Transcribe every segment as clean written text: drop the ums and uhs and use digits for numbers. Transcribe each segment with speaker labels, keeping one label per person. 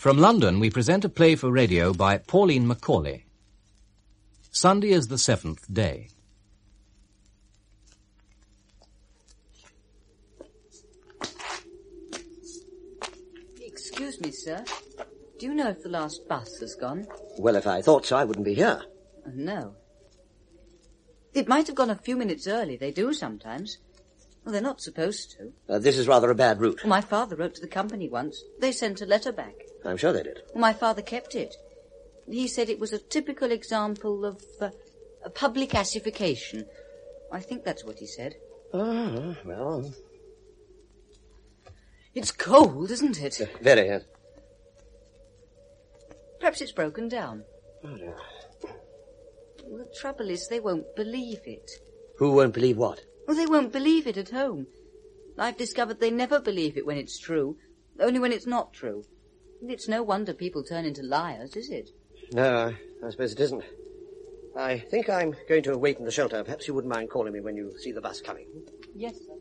Speaker 1: From London, we present a play for radio by Pauline Macaulay. Sunday is the 7th day.
Speaker 2: Excuse me, sir. Do you know if the last bus has gone?
Speaker 3: Well, if I thought so, I wouldn't be here.
Speaker 2: No. It might have gone a few minutes early. They do sometimes. Well, they're not supposed to.
Speaker 3: This is rather a bad route.
Speaker 2: Well, my father wrote to the company once. They sent a letter back.
Speaker 3: I'm sure they did.
Speaker 2: Well, my father kept it. He said it was a typical example of a public assification. I think that's what he said.
Speaker 3: Ah, well...
Speaker 2: It's cold, isn't it?
Speaker 3: Very, yes.
Speaker 2: Perhaps it's broken down.
Speaker 3: Oh, dear.
Speaker 2: Well, the trouble is they won't believe it.
Speaker 3: Who won't believe what?
Speaker 2: Well, they won't believe it at home. I've discovered they never believe it when it's true, only when it's not true. It's no wonder people turn into liars, is it?
Speaker 3: No, I suppose it isn't. I think I'm going to wait in the shelter. Perhaps you wouldn't mind calling me when you see the bus coming.
Speaker 2: Yes, sir.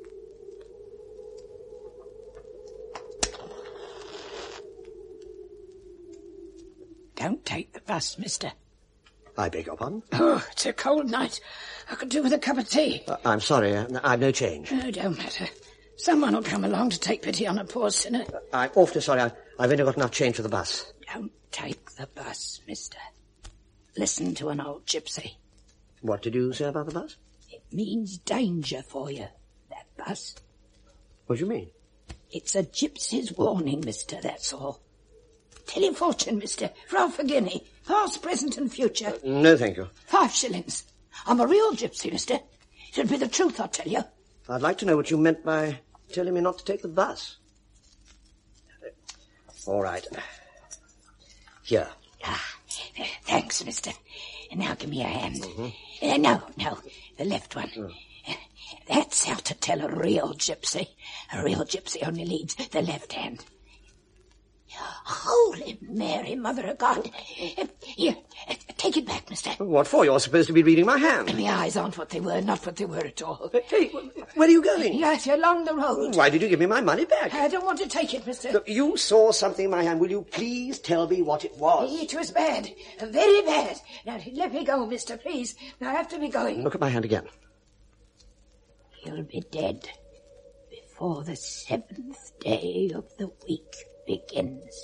Speaker 4: Don't take the bus, mister.
Speaker 3: I beg your pardon?
Speaker 4: Oh, it's a cold night. I could do with a cup of tea.
Speaker 3: I'm sorry, I've no change.
Speaker 4: Oh, don't matter. Someone will come along to take pity on a poor sinner.
Speaker 3: I'm awfully sorry. I've only got enough change for the bus.
Speaker 4: Don't take the bus, mister. Listen to an old gypsy.
Speaker 3: What did you say about the bus?
Speaker 4: It means danger for you, that bus.
Speaker 3: What do you mean?
Speaker 4: It's a gypsy's warning, mister, that's all. Tell your fortune, mister, for half a guinea. Past, present and future.
Speaker 3: No, thank you.
Speaker 4: 5 shillings. I'm a real gypsy, mister. It'll be the truth, I tell you.
Speaker 3: I'd like to know what you meant by telling me not to take the bus. All right. Here.
Speaker 4: Thanks, mister. And now give me a hand.
Speaker 3: Mm-hmm.
Speaker 4: No, the left one. That's how to tell a real gypsy. A real gypsy only leads the left hand. Holy Mary, Mother of God. Here, take it back, mister.
Speaker 3: What for? You're supposed to be reading my hand.
Speaker 4: My eyes aren't what they were, not what they were at all.
Speaker 3: Hey, where are you going?
Speaker 4: Yes, along the road.
Speaker 3: Why did you give me my money back?
Speaker 4: I don't want to take it, mister.
Speaker 3: Look, you saw something in my hand. Will you please tell me what it was?
Speaker 4: It was bad. Very bad. Now, let me go, mister, please. I have to be going.
Speaker 3: Look at my hand again.
Speaker 4: He'll be dead before the 7th day of the week begins.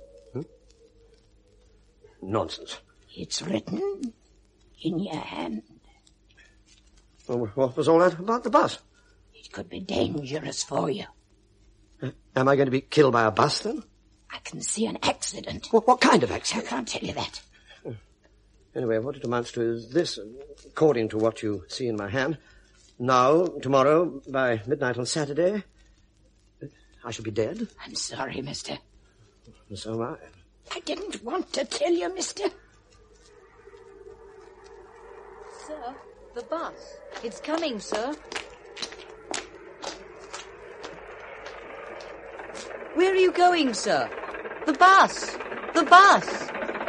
Speaker 3: Nonsense.
Speaker 4: It's written in your hand.
Speaker 3: Well, what was all that about the bus?
Speaker 4: It could be dangerous for you.
Speaker 3: Am I going to be killed by a bus, then?
Speaker 4: I can see an accident.
Speaker 3: What kind of
Speaker 4: I
Speaker 3: accident?
Speaker 4: can't tell you that.
Speaker 3: Anyway, what it amounts to is this, according to what you see in my hand. Now, tomorrow, by midnight on Saturday, I shall be dead.
Speaker 4: I'm sorry, mister.
Speaker 3: And so am I.
Speaker 4: I didn't want to tell you, mister.
Speaker 2: Sir, the bus. It's coming, sir. Where are you going, sir? The bus! The bus!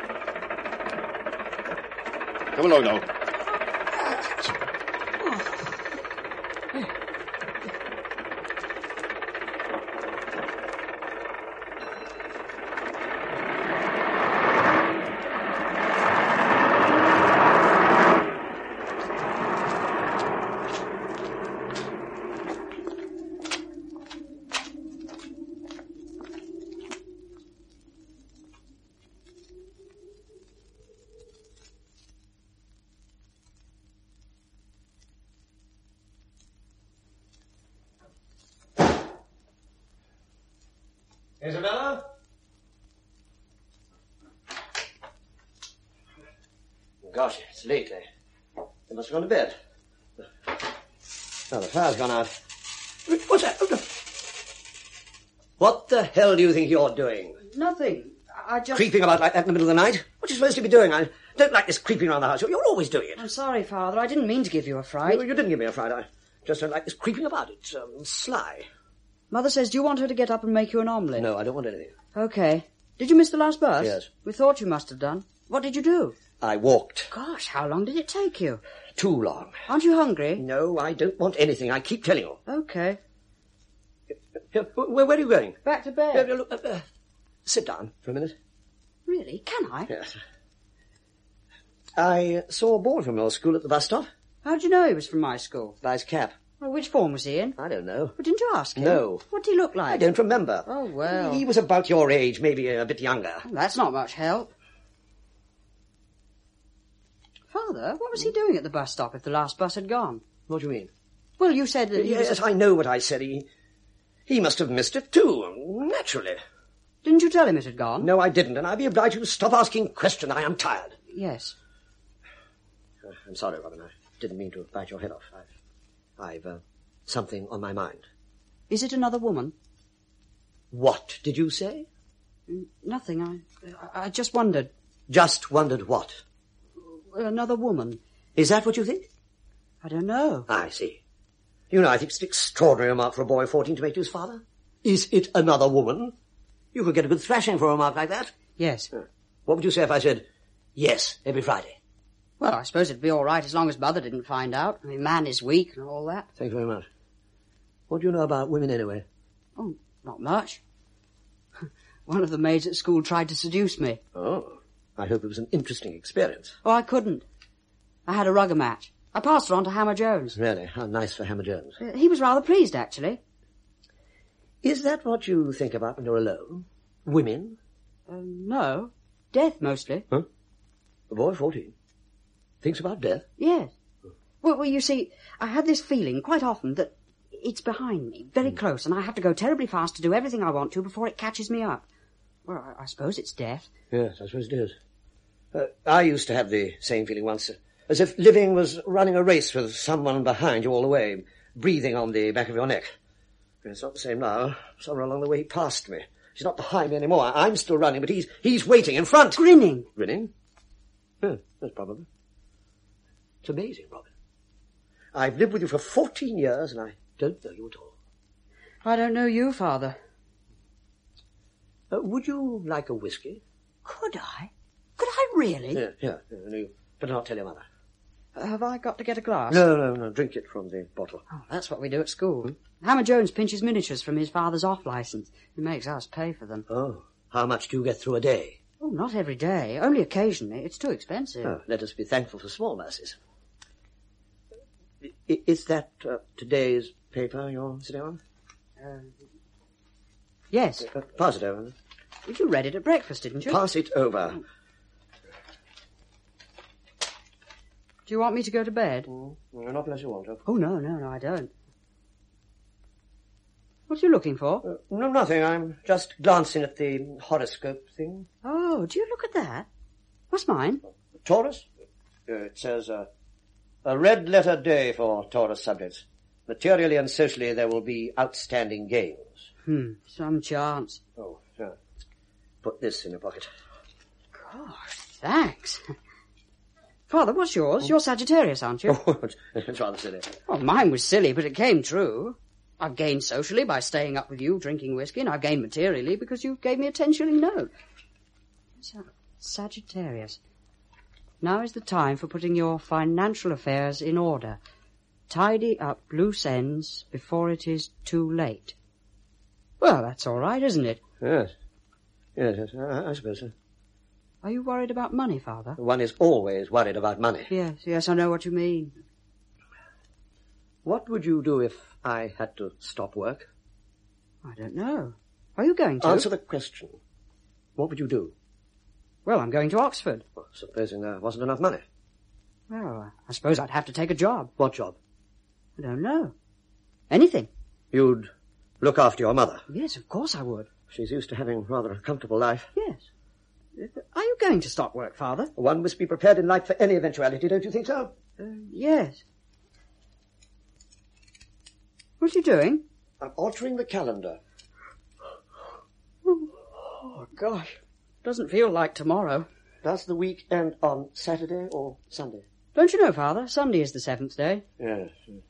Speaker 5: Come along now.
Speaker 3: Isabella? Gosh, it's late. They must have gone to bed. Now, the fire's gone out. What's that? What the hell do you think you're doing?
Speaker 2: Nothing. I just...
Speaker 3: Creeping about like that in the middle of the night? What are you supposed to be doing? I don't like this creeping around the house. You're always doing it.
Speaker 2: I'm sorry, Father. I didn't mean to give you a fright.
Speaker 3: You didn't give me a fright. I just don't like this creeping about. It's sly.
Speaker 2: Mother says, do you want her to get up and make you an omelette?
Speaker 3: No, I don't want anything.
Speaker 2: Okay. Did you miss the last bus?
Speaker 3: Yes.
Speaker 2: We thought you must have done. What did you do?
Speaker 3: I walked.
Speaker 2: Gosh, how long did it take you?
Speaker 3: Too long.
Speaker 2: Aren't you hungry?
Speaker 3: No, I don't want anything. I keep telling you.
Speaker 2: Okay.
Speaker 3: Where are you going?
Speaker 2: Back to bed.
Speaker 3: Look, sit down for a minute.
Speaker 2: Really? Can I?
Speaker 3: Yes. I saw a boy from your school at the bus stop.
Speaker 2: How do you know he was from my school?
Speaker 3: By his cap.
Speaker 2: Well, which form was he in?
Speaker 3: I don't know.
Speaker 2: Well, didn't you ask him?
Speaker 3: No.
Speaker 2: What did he look like?
Speaker 3: I don't remember.
Speaker 2: Oh, well.
Speaker 3: He was about your age, maybe a bit younger.
Speaker 2: Well, that's not much help. Father, what was he doing at the bus stop if the last bus had gone?
Speaker 3: What do you mean?
Speaker 2: Well, you said that he was...
Speaker 3: Yes, I know what I said. He must have missed it too, naturally.
Speaker 2: Didn't you tell him it had gone?
Speaker 3: No, I didn't, and I'll be obliged to stop asking questions. I am tired.
Speaker 2: Yes.
Speaker 3: I'm sorry, Robin. I didn't mean to bite your head off. I've something on my mind.
Speaker 2: Is it another woman?
Speaker 3: What did you say?
Speaker 2: Nothing. I just wondered.
Speaker 3: Just wondered what?
Speaker 2: Another woman.
Speaker 3: Is that what you think?
Speaker 2: I don't know.
Speaker 3: I see. You know, I think it's an extraordinary remark for a boy of 14 to make to his father. Is it another woman? You could get a good thrashing for a remark like that.
Speaker 2: Yes.
Speaker 3: What would you say if I said yes every Friday?
Speaker 2: Well, I suppose it'd be all right as long as Mother didn't find out. I mean, man is weak and all that.
Speaker 3: Thank you very much. What do you know about women anyway?
Speaker 2: Oh, not much. One of the maids at school tried to seduce me.
Speaker 3: Oh, I hope it was an interesting experience.
Speaker 2: Oh, I couldn't. I had a rugger match. I passed her on to Hammer Jones.
Speaker 3: Really? How nice for Hammer Jones.
Speaker 2: He was rather pleased, actually.
Speaker 3: Is that what you think about when you're alone? Women?
Speaker 2: No. Death, mostly.
Speaker 3: Huh? A boy of 14 thinks about death?
Speaker 2: Yes. Well, you see, I had this feeling quite often that it's behind me, very close, and I have to go terribly fast to do everything I want to before it catches me up. Well, I suppose it's death.
Speaker 3: Yes, I suppose it is. I used to have the same feeling once, as if living was running a race with someone behind you all the way, breathing on the back of your neck. It's not the same now. Somewhere along the way he passed me. He's not behind me anymore. I'm still running, but he's waiting in front.
Speaker 2: Grinning.
Speaker 3: Grinning? Yeah, that's probably. It's amazing, Robin. I've lived with you for 14 years, and I don't know you at all.
Speaker 2: I don't know you, Father.
Speaker 3: Would you like a whiskey?
Speaker 2: Could I? Could I really?
Speaker 3: Yeah. No, you better not tell your mother.
Speaker 2: Have I got to get a glass?
Speaker 3: No. Drink it from the bottle.
Speaker 2: Oh, that's what we do at school. Hammer Jones pinches miniatures from his father's off-licence. He makes us pay for them.
Speaker 3: Oh, how much do you get through a day?
Speaker 2: Oh, not every day. Only occasionally. It's too expensive.
Speaker 3: Oh, let us be thankful for small mercies. Is that today's paper you're sitting on?
Speaker 2: Yes.
Speaker 3: Pass it over.
Speaker 2: You read it at breakfast, didn't you?
Speaker 3: Pass it over.
Speaker 2: Do you want me to go to bed?
Speaker 3: Not unless you want to.
Speaker 2: Oh, no, I don't. What are you looking for?
Speaker 3: No, nothing. I'm just glancing at the horoscope thing.
Speaker 2: Oh, do you look at that? What's mine?
Speaker 3: Taurus? It says, a red-letter day for Taurus subjects. Materially and socially there will be outstanding gains.
Speaker 2: Some chance.
Speaker 3: Oh, yeah. Put this in your pocket.
Speaker 2: Gosh, thanks. Father, what's yours? You're Sagittarius, aren't you?
Speaker 3: Oh, it's rather silly.
Speaker 2: Well, mine was silly, but it came true. I've gained socially by staying up with you, drinking whiskey, and I've gained materially because you gave me a 10-shilling note. Sagittarius. Now is the time for putting your financial affairs in order. Tidy up loose ends before it is too late. Well, that's all right, isn't it?
Speaker 3: Yes, I suppose so.
Speaker 2: Are you worried about money, Father?
Speaker 3: One is always worried about money.
Speaker 2: Yes, I know what you mean.
Speaker 3: What would you do if I had to stop work?
Speaker 2: I don't know. Are you going to?
Speaker 3: Answer the question. What would you do?
Speaker 2: Well, I'm going to Oxford.
Speaker 3: Well, supposing there wasn't enough money.
Speaker 2: Well, I suppose I'd have to take a job.
Speaker 3: What job?
Speaker 2: I don't know. Anything.
Speaker 3: You'd look after your mother?
Speaker 2: Yes, of course I would.
Speaker 3: She's used to having rather a comfortable life.
Speaker 2: Yes. Are you going to stop work, Father?
Speaker 3: One must be prepared in life for any eventuality, don't you think so?
Speaker 2: Yes. What are you doing?
Speaker 3: I'm altering the calendar.
Speaker 2: Oh, gosh. Doesn't feel like tomorrow.
Speaker 3: Does the week end on Saturday or Sunday?
Speaker 2: Don't you know, Father? Sunday is the 7th day.
Speaker 3: Yes.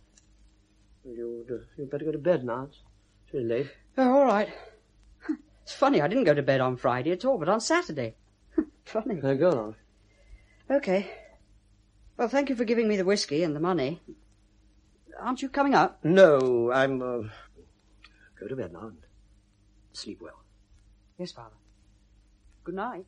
Speaker 3: You'd better go to bed now. It's really late.
Speaker 2: Oh, all right. It's funny, I didn't go to bed on Friday at all, but on Saturday. Funny.
Speaker 3: Go on.
Speaker 2: Okay. Well, thank you for giving me the whiskey and the money. Aren't you coming up?
Speaker 3: No, I'm... Go to bed now and sleep well.
Speaker 2: Yes, Father. Good night.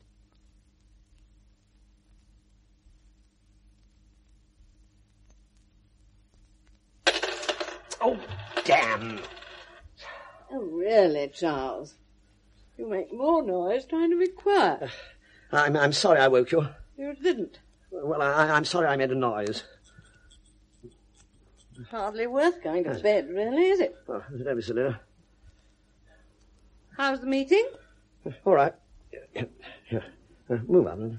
Speaker 3: Oh, damn.
Speaker 6: Oh, really, Charles? You make more noise trying to be quiet.
Speaker 3: I'm sorry I woke you.
Speaker 6: You didn't.
Speaker 3: Well, I'm sorry I made a noise.
Speaker 6: Hardly worth going to bed, really, is it?
Speaker 3: Oh, don't be silly.
Speaker 6: How's the meeting?
Speaker 3: All right. Here. Move on.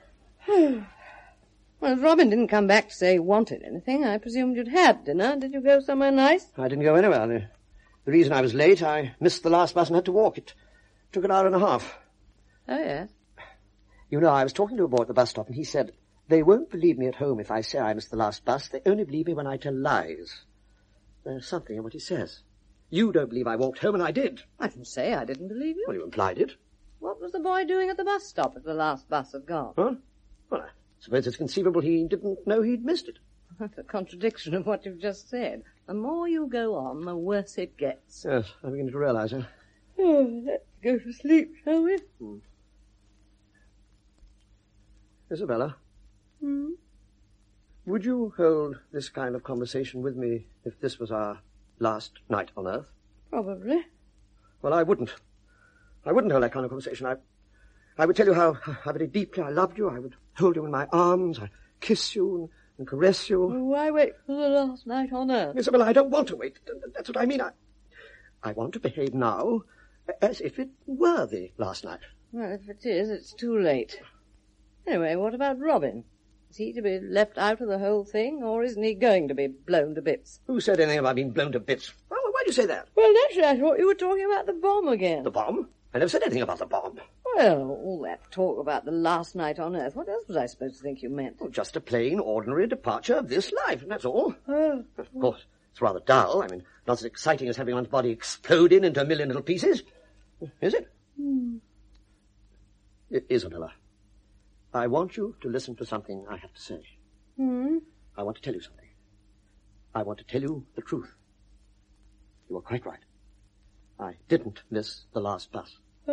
Speaker 6: Well, if Robin didn't come back to say he wanted anything, I presumed you'd had dinner. Did you go somewhere nice?
Speaker 3: I didn't go anywhere. The reason I was late, I missed the last bus and had to walk. It took an hour and a half.
Speaker 6: Oh, yes.
Speaker 3: You know, I was talking to a boy at the bus stop, and he said, they won't believe me at home if I say I missed the last bus. They only believe me when I tell lies. There's something in what he says. You don't believe I walked home, and I did.
Speaker 6: I didn't say I didn't believe you.
Speaker 3: Well, you implied it.
Speaker 6: What was the boy doing at the bus stop if the last bus had gone?
Speaker 3: Huh? Well, I suppose it's conceivable he didn't know he'd missed it.
Speaker 6: That's a contradiction of what you've just said. The more you go on, the worse it gets.
Speaker 3: Yes, I'm beginning to realise it.
Speaker 6: Oh, let's go to sleep, shall we?
Speaker 3: Isabella? Would you hold this kind of conversation with me if this was our last night on Earth?
Speaker 6: Probably.
Speaker 3: Well, I wouldn't. I wouldn't hold that kind of conversation. I would tell you how very deeply I loved you. I would hold you in my arms. I'd kiss you and caress you.
Speaker 6: Well, why wait for the last night on Earth?
Speaker 3: Isabella, I don't want to wait. That's what I mean. I want to behave now as if it were the last night.
Speaker 6: Well, if it is, it's too late. Anyway, what about Robin? Is he to be left out of the whole thing, or isn't he going to be blown to bits?
Speaker 3: Who said anything about being blown to bits? Well, why do you say that?
Speaker 6: Well, naturally, I thought you were talking about the bomb again.
Speaker 3: The bomb? I never said anything about the bomb.
Speaker 6: Well, all that talk about the last night on Earth, what else was I supposed to think you meant?
Speaker 3: Well, just a plain, ordinary departure of this life, and that's all.
Speaker 6: Oh.
Speaker 3: Of course, it's rather dull. I mean, not as exciting as having one's body exploded into a million little pieces. Is it? Isabella, I want you to listen to something I have to say. I want to tell you something. I want to tell you the truth. You were quite right. I didn't miss the last bus.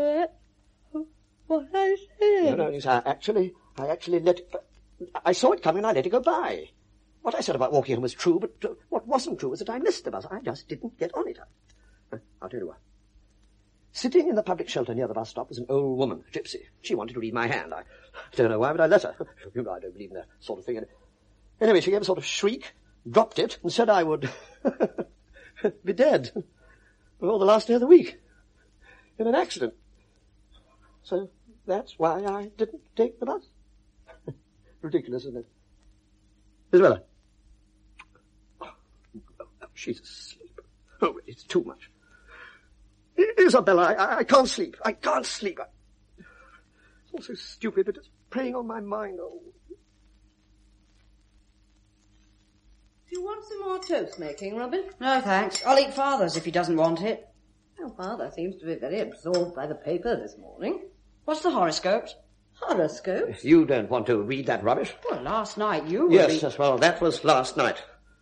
Speaker 6: What I said?
Speaker 3: No, I actually let it... I saw it coming and I let it go by. What I said about walking home was true, but what wasn't true was that I missed the bus. I just didn't get on it. I'll tell you what. Sitting in the public shelter near the bus stop was an old woman, a gypsy. She wanted to read my hand. I don't know why, but I let her. You know, I don't believe in that sort of thing. Anyway, she gave a sort of shriek, dropped it, and said I would be dead before the last day of the week in an accident. So that's why I didn't take the bus. Ridiculous, isn't it? Isabella. Oh, she's asleep. Oh, it's too much. Isabella, I can't sleep. I can't sleep. It's all so stupid, but it's preying on my mind. Oh.
Speaker 6: Do you want some more toast making, Robin?
Speaker 2: No, thanks. I'll eat Father's if he doesn't want it.
Speaker 6: Well, Father seems to be very absorbed by the paper this morning.
Speaker 2: What's the horoscopes?
Speaker 6: Horoscopes?
Speaker 3: You don't want to read that rubbish?
Speaker 2: Well, last night you were...
Speaker 3: Yes, well, that was last night.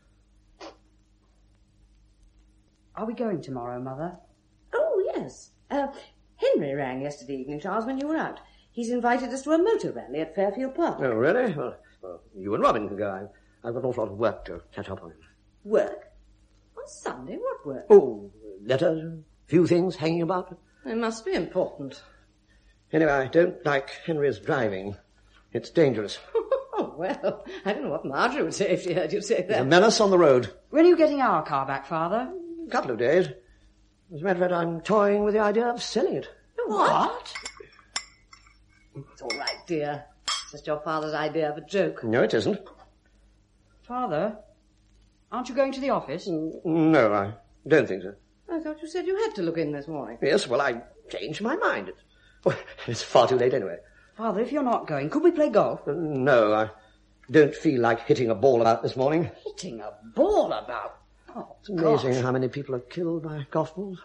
Speaker 2: Are we going tomorrow, Mother?
Speaker 6: Oh, yes. Henry rang yesterday evening, Charles, when you were out. He's invited us to a motor rally at Fairfield Park.
Speaker 3: Oh, really? Well, you and Robin can go. I've got an awful lot of work to catch up on.
Speaker 6: Work? On Sunday? What work?
Speaker 3: Oh, letters, a few things hanging about.
Speaker 6: It must be important.
Speaker 3: Anyway, I don't like Henry's driving. It's dangerous.
Speaker 6: Oh, well, I don't know what Marjorie would say if she heard you say
Speaker 3: There's a
Speaker 6: that.
Speaker 3: menace on the road.
Speaker 2: When are you getting our car back, Father?
Speaker 3: A couple of days. As a matter of fact, I'm toying with the idea of selling it.
Speaker 2: What?
Speaker 6: It's all right, dear. It's just your father's idea of a joke.
Speaker 3: No, it isn't.
Speaker 2: Father, aren't you going to the office?
Speaker 3: No, I don't think so.
Speaker 6: I thought you said you had to look in this morning.
Speaker 3: Yes, well, I changed my mind. It's far too late anyway.
Speaker 2: Father, if you're not going, could we play golf?
Speaker 3: No, I don't feel like hitting a ball about this morning.
Speaker 2: Hitting a ball about? Oh,
Speaker 3: It's amazing how many people are killed by golf balls.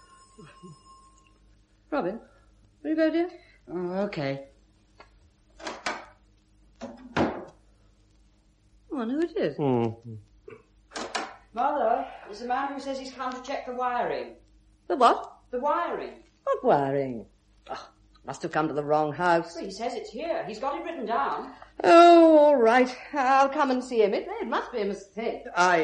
Speaker 6: Robin, will you go, dear?
Speaker 2: Oh, okay.
Speaker 6: I wonder who it is.
Speaker 2: Mother, it's the man who says he's come to check the wiring.
Speaker 6: The what?
Speaker 2: The wiring.
Speaker 6: What wiring? Must have come to the wrong house.
Speaker 2: He says it's here. He's got it written down.
Speaker 6: Oh, all right. I'll come and see him. It must be a mistake.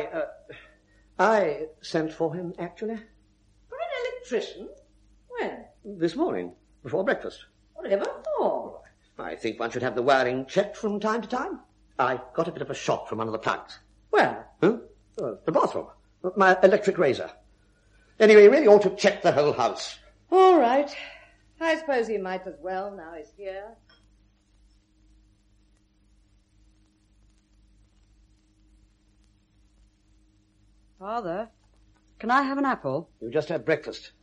Speaker 3: I sent for him, actually.
Speaker 6: For an electrician? When?
Speaker 3: This morning, before breakfast.
Speaker 6: Whatever for?
Speaker 3: I think one should have the wiring checked from time to time. I got a bit of a shock from one of the plugs.
Speaker 6: Where?
Speaker 3: Huh? The bathroom. My electric razor. Anyway, you really ought to check the whole house.
Speaker 6: All right. I suppose he might as well, now he's here.
Speaker 2: Father, can I have an apple?
Speaker 3: You just had breakfast.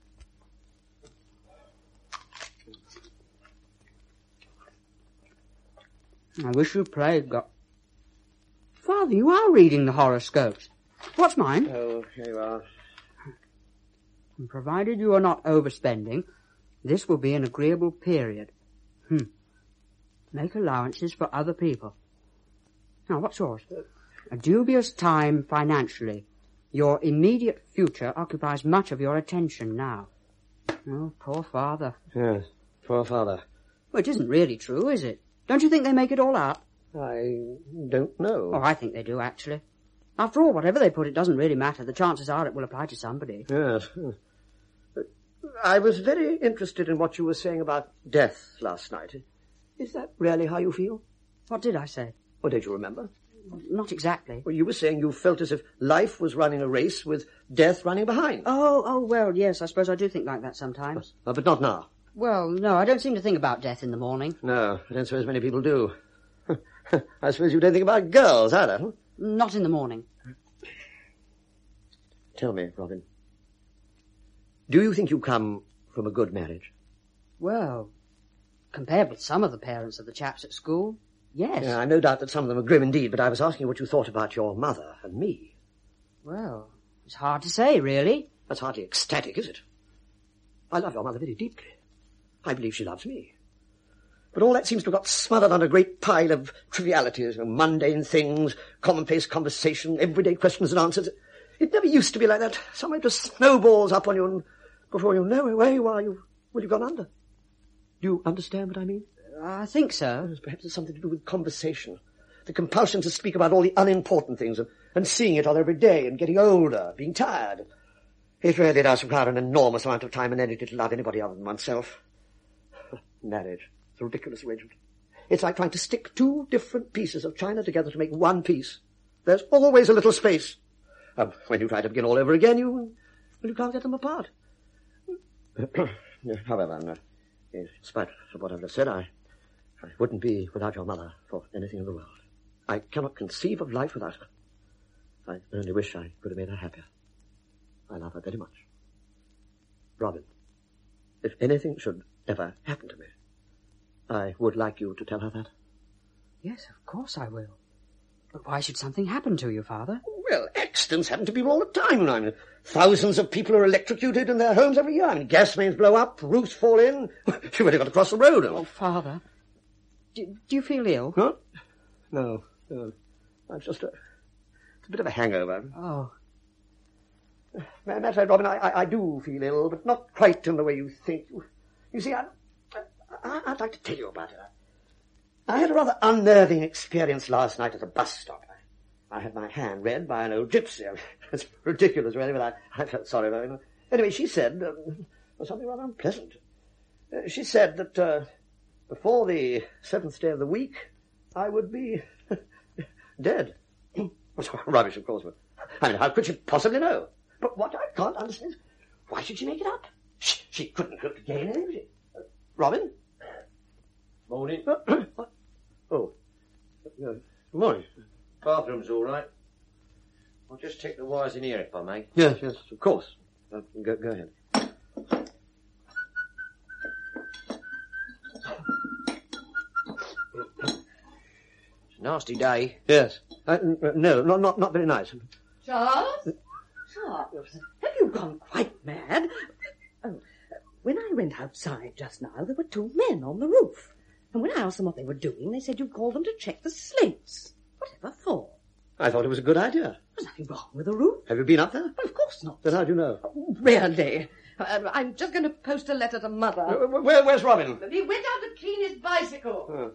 Speaker 2: I wish you plague God. Father, you are reading the horoscopes. What's mine?
Speaker 3: Oh, here you are.
Speaker 2: And provided you are not overspending, this will be an agreeable period. Make allowances for other people. Now, what's yours? A dubious time financially. Your immediate future occupies much of your attention now. Oh, poor father.
Speaker 3: Yes, poor father.
Speaker 2: Well, it isn't really true, is it? Don't you think they make it all up?
Speaker 3: I don't know.
Speaker 2: Oh, I think they do, actually. After all, whatever they put, it doesn't really matter. The chances are it will apply to somebody.
Speaker 3: Yes. I was very interested in what you were saying about death last night. Is that really how you feel?
Speaker 2: What did I say?
Speaker 3: Or don't you remember?
Speaker 2: Not exactly.
Speaker 3: Well, you were saying you felt as if life was running a race with death running behind.
Speaker 2: Oh, well, yes, I suppose I do think like that sometimes.
Speaker 3: But not now.
Speaker 2: Well, no, I don't seem to think about death in the morning.
Speaker 3: No, I don't suppose many people do. I suppose you don't think about girls either, huh?
Speaker 2: Not in the morning.
Speaker 3: Tell me, Robin, do you think you come from a good marriage?
Speaker 2: Well, compared with some of the parents of the chaps at school, yes.
Speaker 3: Yeah, I've no doubt that some of them are grim indeed, but I was asking what you thought about your mother and me.
Speaker 2: Well, it's hard to say, really.
Speaker 3: That's hardly ecstatic, is it? I love your mother very deeply. I believe she loves me. But all that seems to have got smothered under a great pile of trivialities, mundane things, commonplace conversation, everyday questions and answers. It never used to be like that. Somehow it just snowballs up on you, and before you know where you are, you've gone under. Do you understand what I mean?
Speaker 2: I think so.
Speaker 3: Perhaps it's something to do with conversation. The compulsion to speak about all the unimportant things, and seeing it on every day, and getting older, being tired. It really does require an enormous amount of time and energy to love anybody other than oneself. Marriage. It's a ridiculous arrangement. It's like trying to stick two different pieces of china together to make one piece. There's always a little space. When you try to begin all over again, you can't get them apart. However, in spite of what I've just said, I wouldn't be without your mother for anything in the world. I cannot conceive of life without her. I only wish I could have made her happier. I love her very much. Robin, if anything should ever happen to me, I would like you to tell her that.
Speaker 2: Yes, of course I will. But why should something happen to you, Father?
Speaker 3: Well, accidents happen to people all the time. I mean, thousands of people are electrocuted in their homes every year. I mean, gas mains blow up, roofs fall in. You've only got to cross the road.
Speaker 2: Oh, Father, do you feel ill?
Speaker 3: Huh? No. It's just it's a bit of a hangover.
Speaker 2: Oh.
Speaker 3: Matter of fact, Robin, I do feel ill, but not quite in the way you think. You see, I'd like to tell you about it. I had a rather unnerving experience last night at a bus stop. I had my hand read by an old gypsy. It's ridiculous, really, but I felt sorry for her. Anyway, she said something rather unpleasant. She said that before the 7th day of the week, I would be dead. What's rubbish, of course, but I mean, how could she possibly know? But what I can't understand is, why should she make it up? She couldn't hope to gain anything. Robin?
Speaker 5: Morning.
Speaker 3: What? Oh. Good morning.
Speaker 5: Bathroom's all right. I'll just check the wires in here if I may.
Speaker 3: Yes, of course. Go ahead.
Speaker 5: It's a nasty day.
Speaker 3: Yes. No, not very nice.
Speaker 6: Charles? Charles, have you gone quite mad? Oh, when I went outside just now, there were 2 men on the roof. And when I asked them what they were doing, they said you'd called them to check the slates. Whatever for?
Speaker 3: I thought it was a good idea.
Speaker 6: There's nothing wrong with the roof.
Speaker 3: Have you been up there?
Speaker 6: Well, of course not.
Speaker 3: Then how do you know?
Speaker 6: Oh, really? I'm just going to post a letter to Mother.
Speaker 3: Where's Robin?
Speaker 6: He went out to clean his bicycle.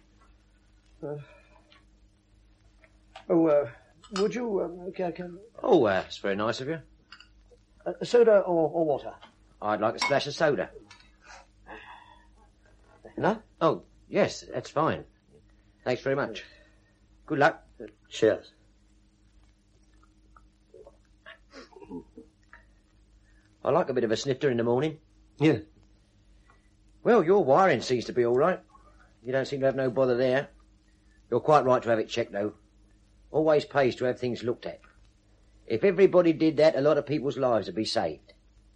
Speaker 3: Would you...
Speaker 5: Oh, it's very nice of you.
Speaker 3: soda or water?
Speaker 5: I'd like a splash of soda.
Speaker 3: Enough?
Speaker 5: Oh, yes, that's fine. Thanks very much. Good luck.
Speaker 3: Cheers.
Speaker 5: I like a bit of a snifter in the morning.
Speaker 3: Yeah.
Speaker 5: Well, your wiring seems to be all right. You don't seem to have no bother there. You're quite right to have it checked, though. Always pays to have things looked at. If everybody did that, a lot of people's lives would be saved.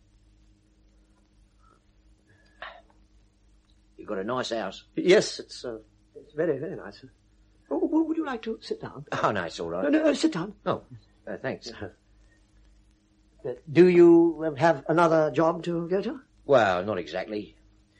Speaker 5: You've got a nice house.
Speaker 3: Yes, it's very, very nice. Oh, would you like to sit down?
Speaker 5: Oh, no, it's all right.
Speaker 3: No, sit down.
Speaker 5: Oh, thanks.
Speaker 3: Do you have another job to go to?
Speaker 5: Well, not exactly.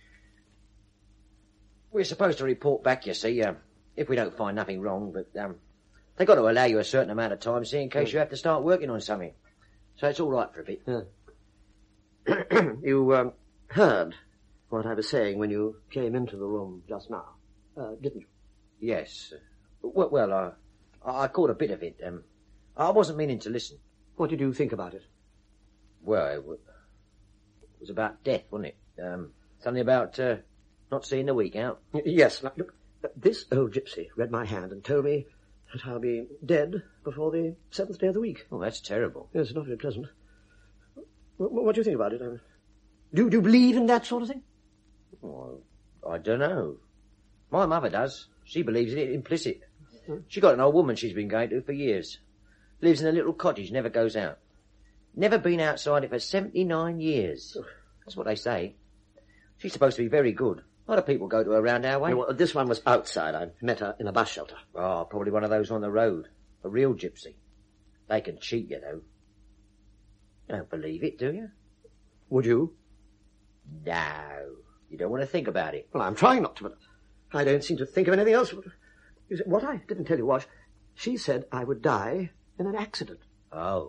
Speaker 5: We're supposed to report back, you see, if we don't find nothing wrong, but they've got to allow you a certain amount of time, see, in case you have to start working on something. So it's all right for a bit.
Speaker 3: Yeah. You heard what I was saying when you came into the room just now, didn't you?
Speaker 5: Yes. Well, I caught a bit of it. I wasn't meaning to listen.
Speaker 3: What did you think about it?
Speaker 5: Well, it was about death, wasn't it? Something about not seeing the week out.
Speaker 3: Yes. Look, this old gypsy read my hand and told me that I'll be dead before the 7th day of the week.
Speaker 5: Oh, that's terrible.
Speaker 3: Yes, not very pleasant. What do you think about it? Do you believe in that sort of thing?
Speaker 5: Well, I don't know. My mother does. She believes in it implicit. She got an old woman she's been going to for years. Lives in a little cottage, never goes out. Never been outside it for 79 years. That's what they say. She's supposed to be very good. A lot of people go to her round our way.
Speaker 3: No, well, this one was outside. I met her in a bus shelter.
Speaker 5: Oh, probably one of those on the road. A real gypsy. They can cheat you, though. You don't believe it, do you?
Speaker 3: Would you?
Speaker 5: No. You don't want to think about it.
Speaker 3: Well, I'm trying not to, but I don't seem to think of anything else. You see, what I didn't tell you was, she said I would die in an accident.
Speaker 5: Oh.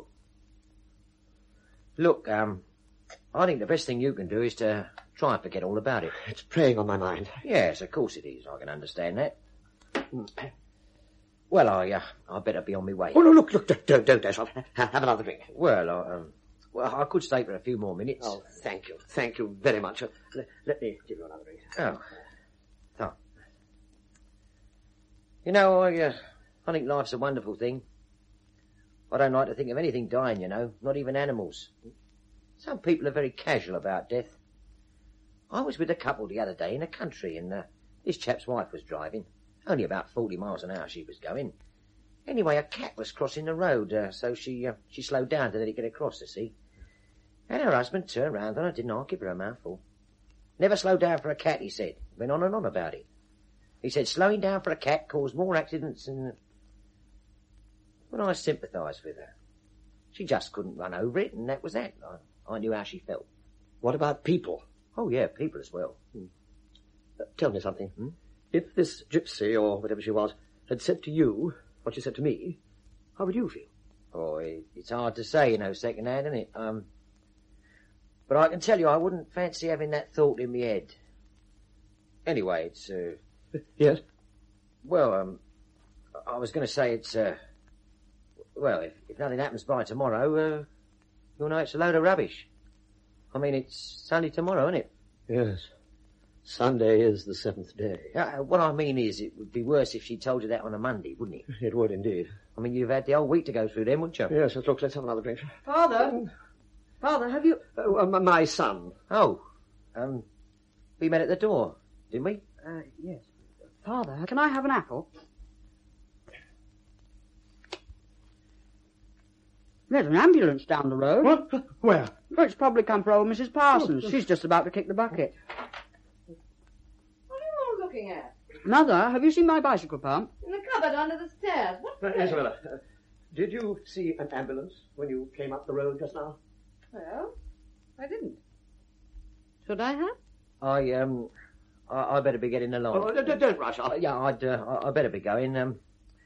Speaker 5: Look, I think the best thing you can do is to try and forget all about it.
Speaker 3: It's preying on my mind.
Speaker 5: Yes, of course it is. I can understand that. Well, I better be on my way.
Speaker 3: Oh, no, look, don't dash off. Have another drink.
Speaker 5: Well, I could stay for a few more minutes.
Speaker 3: Oh, thank you very much. Let me give you another drink.
Speaker 5: Oh. You know, I think life's a wonderful thing. I don't like to think of anything dying, you know, not even animals. Some people are very casual about death. I was with a couple the other day in the country, and this chap's wife was driving. Only about 40 miles an hour she was going. Anyway, a cat was crossing the road, so she slowed down to let it get across, you see. And her husband turned round on her, didn't I? Give her a mouthful. Never slow down for a cat, he said. Went on and on about it. He said slowing down for a cat caused more accidents than... Well, I sympathised with her. She just couldn't run over it, and that was that. I knew how she felt.
Speaker 3: What about people?
Speaker 5: Oh, yeah, people as well.
Speaker 3: Tell me something. If this gypsy, or whatever she was, had said to you what she said to me, how would you feel?
Speaker 5: Oh, it's hard to say, you know, second-hand, isn't it? But I can tell you I wouldn't fancy having that thought in my head. Anyway, it's...
Speaker 3: Yes?
Speaker 5: Well, I was going to say it's... Well, if nothing happens by tomorrow, you'll know it's a load of rubbish. I mean, it's Sunday tomorrow, isn't it?
Speaker 3: Yes. Sunday is the 7th day.
Speaker 5: What I mean is, it would be worse if she told you that on a Monday, wouldn't it?
Speaker 3: It would indeed.
Speaker 5: I mean, you've had the whole week to go through then, wouldn't you?
Speaker 3: Yes, look, let's have another drink.
Speaker 6: Father, have you...
Speaker 3: My son.
Speaker 5: Oh, we met at the door, didn't we?
Speaker 2: Yes. Father, can I have an apple? There's an ambulance down the road.
Speaker 3: What? Where?
Speaker 2: Well, it's probably come for old Mrs. Parsons. She's just about to kick the bucket.
Speaker 6: What are you all looking at?
Speaker 2: Mother, have you seen my bicycle pump?
Speaker 6: In the cupboard under the stairs. What's that?
Speaker 3: Isabella, did you see an ambulance when you came up the road just now?
Speaker 6: Well, I didn't. Should I have?
Speaker 5: I better be getting along.
Speaker 3: Oh, don't rush off.
Speaker 5: Yeah, I better be going.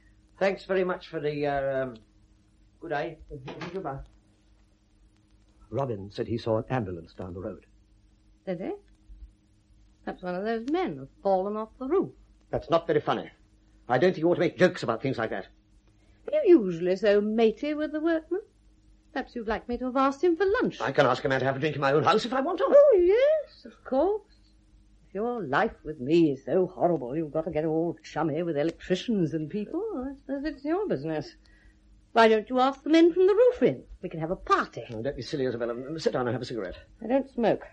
Speaker 5: Thanks very much for the, good day.
Speaker 3: Goodbye. Robin said he saw an ambulance down the road.
Speaker 6: Did they? Perhaps one of those men has fallen off the roof.
Speaker 3: That's not very funny. I don't think you ought to make jokes about things like that.
Speaker 6: You're usually so matey with the workman. Perhaps you'd like me to have asked him for lunch.
Speaker 3: I can ask a man to have a drink in my own house if I want to.
Speaker 6: Oh, yes, of course. If your life with me is so horrible, you've got to get all chummy with electricians and people. I suppose it's your business. Why don't you ask the men from the roof in? We can have a party.
Speaker 3: Oh, don't be silly, Isabella. Sit down and have a cigarette.
Speaker 6: I don't smoke.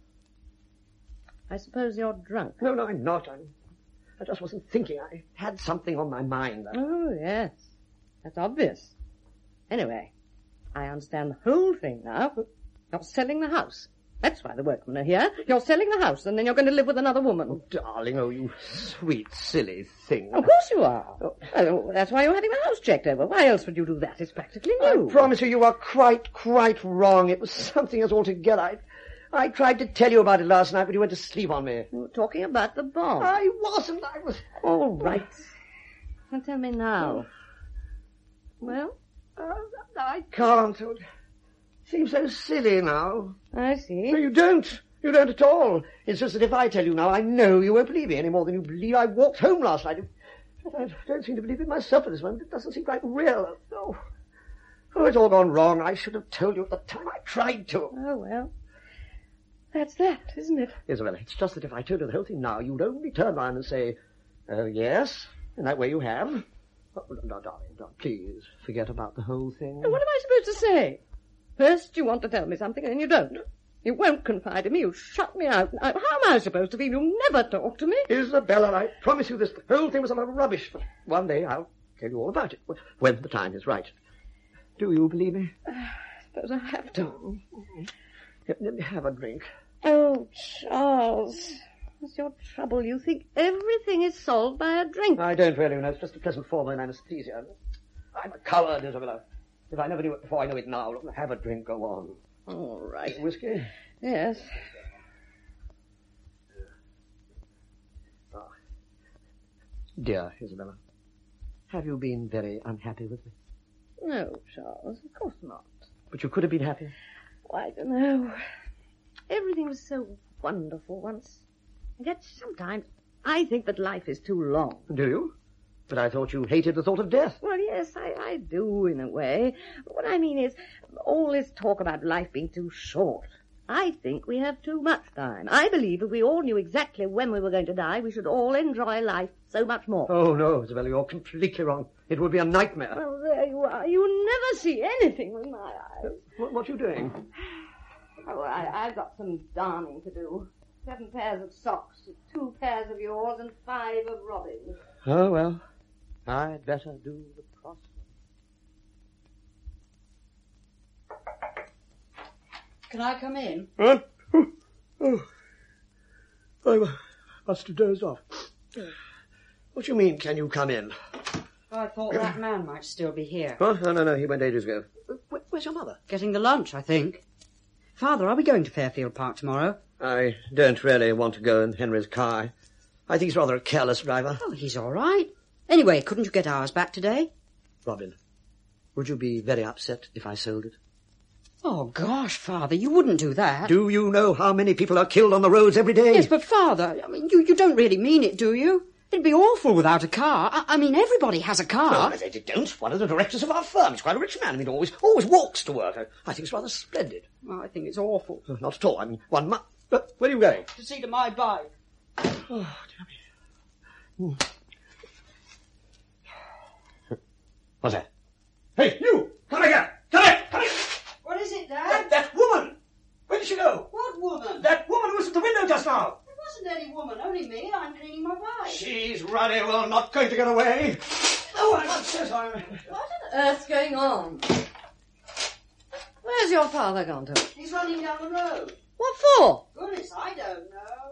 Speaker 6: I suppose you're drunk.
Speaker 3: No, I'm not. I just wasn't thinking. I had something on my mind.
Speaker 6: Oh, yes. That's obvious. Anyway, I understand the whole thing now. You're selling the house. That's why the workmen are here. You're selling the house, and then you're going to live with another woman.
Speaker 3: Oh, darling, you sweet, silly thing.
Speaker 6: Of course you are. Well, that's why you're having the house checked over. Why else would you do that? It's practically new.
Speaker 3: I promise you are quite wrong. It was something else altogether. I tried to tell you about it last night, but you went to sleep on me.
Speaker 6: You were talking about the bomb.
Speaker 3: I wasn't. I was...
Speaker 6: All right. Well, tell me now. Well?
Speaker 3: I can't. It seems so silly now.
Speaker 6: I see.
Speaker 3: No, you don't. You don't at all. It's just that if I tell you now, I know you won't believe me any more than you believe I walked home last night. I don't seem to believe it myself at this moment. It doesn't seem quite real. Oh, it's all gone wrong. I should have told you at the time. I tried to.
Speaker 6: Oh, well. That's that, isn't it?
Speaker 3: Isabella, it's just that if I told you the whole thing now, you'd only turn round and say, yes, and that way you have. Oh, no, darling, please, forget about the whole thing.
Speaker 6: What am I supposed to say? First you want to tell me something, and then you don't. You won't confide in me, you shut me out. How am I supposed to feel you never talk to me?
Speaker 3: Isabella, I promise you this, the whole thing was a lot of rubbish, but one day I'll tell you all about it, when the time is right. Do you believe me?
Speaker 6: I suppose I have to.
Speaker 3: Let me have a drink.
Speaker 6: Oh, Charles, what's your trouble? You think everything is solved by a drink.
Speaker 3: I don't really, it's just a pleasant form of anesthesia. I'm a coward, Isabella. If I never knew it before, I know it now. Look, have a drink, go on.
Speaker 6: All right.
Speaker 3: Whiskey?
Speaker 6: Yes.
Speaker 3: Oh. Dear Isabella, have you been very unhappy with me?
Speaker 6: No, Charles, of course not.
Speaker 3: But you could have been happy.
Speaker 6: Oh, I don't know. Everything was so wonderful once. And yet sometimes I think that life is too long.
Speaker 3: Do you? But I thought you hated the thought of death.
Speaker 6: Well, yes, I do in a way. What I mean is, all this talk about life being too short. I think we have too much time. I believe if we all knew exactly when we were going to die, we should all enjoy life so much more.
Speaker 3: Oh, no, Isabella, you're completely wrong. It would be a nightmare.
Speaker 6: Well, there you are. You never see anything with my eyes.
Speaker 3: What are you doing?
Speaker 6: Oh, I've got some darning to do. 7 pairs of socks, 2 pairs of yours, and 5 of Robin's.
Speaker 3: Oh, well, I'd better do the crossword.
Speaker 2: Can I come in?
Speaker 3: Huh? Oh. I must have dozed off. What do you mean, can you come in?
Speaker 2: I thought that man might still be here.
Speaker 3: Huh? No, he went ages ago. Where's your mother?
Speaker 2: Getting the lunch, I think. Father, are we going to Fairfield Park tomorrow?
Speaker 3: I don't really want to go in Henry's car. I think he's rather a careless driver.
Speaker 2: Oh, he's all right. Anyway, couldn't you get ours back today?
Speaker 3: Robin, would you be very upset if I sold it?
Speaker 2: Oh, gosh, Father, you wouldn't do that.
Speaker 3: Do you know how many people are killed on the roads every day?
Speaker 2: Yes, but Father, I mean, you don't really mean it, do you? It'd be awful without a car. I mean, everybody has a car.
Speaker 3: No, they don't. One of the directors of our firm is quite a rich man. I mean, always walks to work. I think it's rather splendid.
Speaker 2: Well, I think it's awful.
Speaker 3: Not at all. I mean, one must... Where are you going?
Speaker 2: To see to my bike.
Speaker 3: Oh, dear me. What's that? Hey, you! Come here! Come here! Come here!
Speaker 2: What is it, Dad?
Speaker 3: That woman! Where did she go?
Speaker 2: What woman?
Speaker 3: That woman who was at the window just now.
Speaker 2: There wasn't any woman, only me. I'm cleaning my bike.
Speaker 3: She's running well, not going to get away. Oh, I'm so sorry.
Speaker 6: What on earth's going on? Where's your father gone to?
Speaker 2: He's running down the road.
Speaker 6: What for?
Speaker 2: Goodness, I don't know.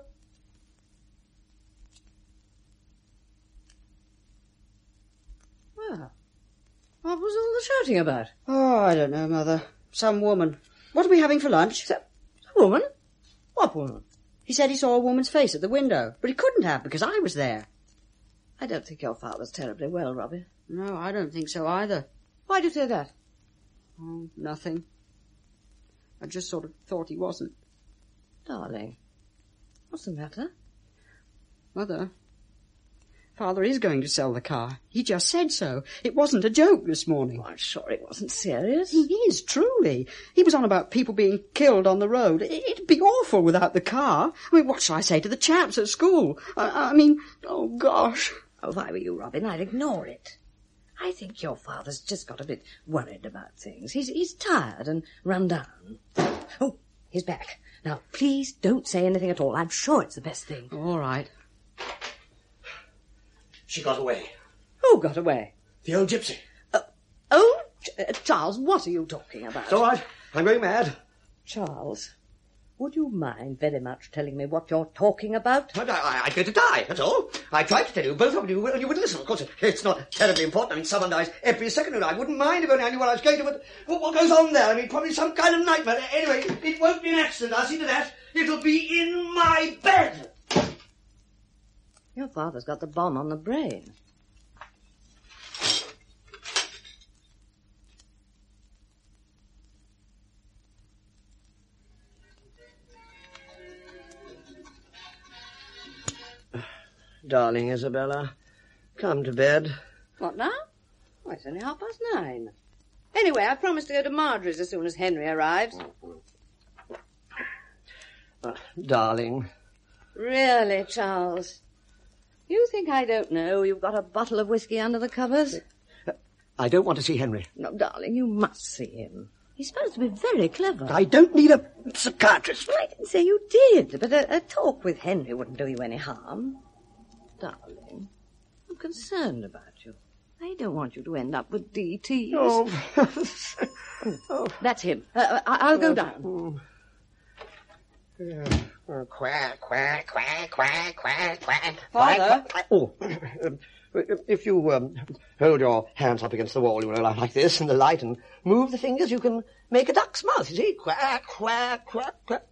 Speaker 6: Well, what was all the shouting about?
Speaker 2: Oh, I don't know, Mother. Some woman. What are we having for lunch?
Speaker 6: A woman? What woman?
Speaker 2: He said he saw a woman's face at the window, but he couldn't have because I was there.
Speaker 6: I don't think your father's terribly well, Robbie.
Speaker 2: No, I don't think so either.
Speaker 6: Why do you say that?
Speaker 2: Oh, nothing. I just sort of thought he wasn't.
Speaker 6: Darling, what's the matter?
Speaker 2: Mother, Father is going to sell the car. He just said so. It wasn't a joke this morning.
Speaker 6: I'm sure it wasn't serious.
Speaker 2: He is, truly. He was on about people being killed on the road. It'd be awful without the car. I mean, what shall I say to the chaps at school? I mean, oh, gosh.
Speaker 6: Oh, if I were you, Robin, I'd ignore it. I think your father's just got a bit worried about things. He's tired and run down. Oh, he's back. Now, please don't say anything at all. I'm sure it's the best thing.
Speaker 2: All right.
Speaker 3: She got away.
Speaker 6: Who got away?
Speaker 3: The old gypsy.
Speaker 6: Charles, what are you talking about?
Speaker 3: It's all right. I'm going mad.
Speaker 6: Charles, would you mind very much telling me what you're talking about?
Speaker 3: I'd go to die, that's all. I tried to tell you, both of you, and you wouldn't listen. Of course, it's not terribly important. I mean, someone dies every second, and I wouldn't mind if only I knew what I was going to, but what goes on there? I mean, probably some kind of nightmare. Anyway, it won't be an accident, I'll see to that. It'll be in my bed.
Speaker 6: Your father's got the bomb on the brain.
Speaker 3: Darling Isabella, come to bed.
Speaker 6: What now? Why, it's only 9:30. Anyway, I promised to go to Marjorie's as soon as Henry arrives.
Speaker 3: Darling.
Speaker 6: Really, Charles? You think I don't know you've got a bottle of whiskey under the covers?
Speaker 3: I don't want to see Henry.
Speaker 6: No, darling, you must see him. He's supposed to be very clever.
Speaker 3: I don't need a psychiatrist.
Speaker 6: Well, I didn't say you did, but a talk with Henry wouldn't do you any harm. Darling, I'm concerned about you. I don't want you to end up with DTs.
Speaker 3: Oh.
Speaker 6: That's him. I'll go down.
Speaker 3: Quack, quack, quack, quack, quack, quack.
Speaker 2: Father?
Speaker 3: Oh, if you hold your hands up against the wall, you know, like this, in the light, and move the fingers, you can make a duck's mouth, you see? Quack, quack, quack, quack.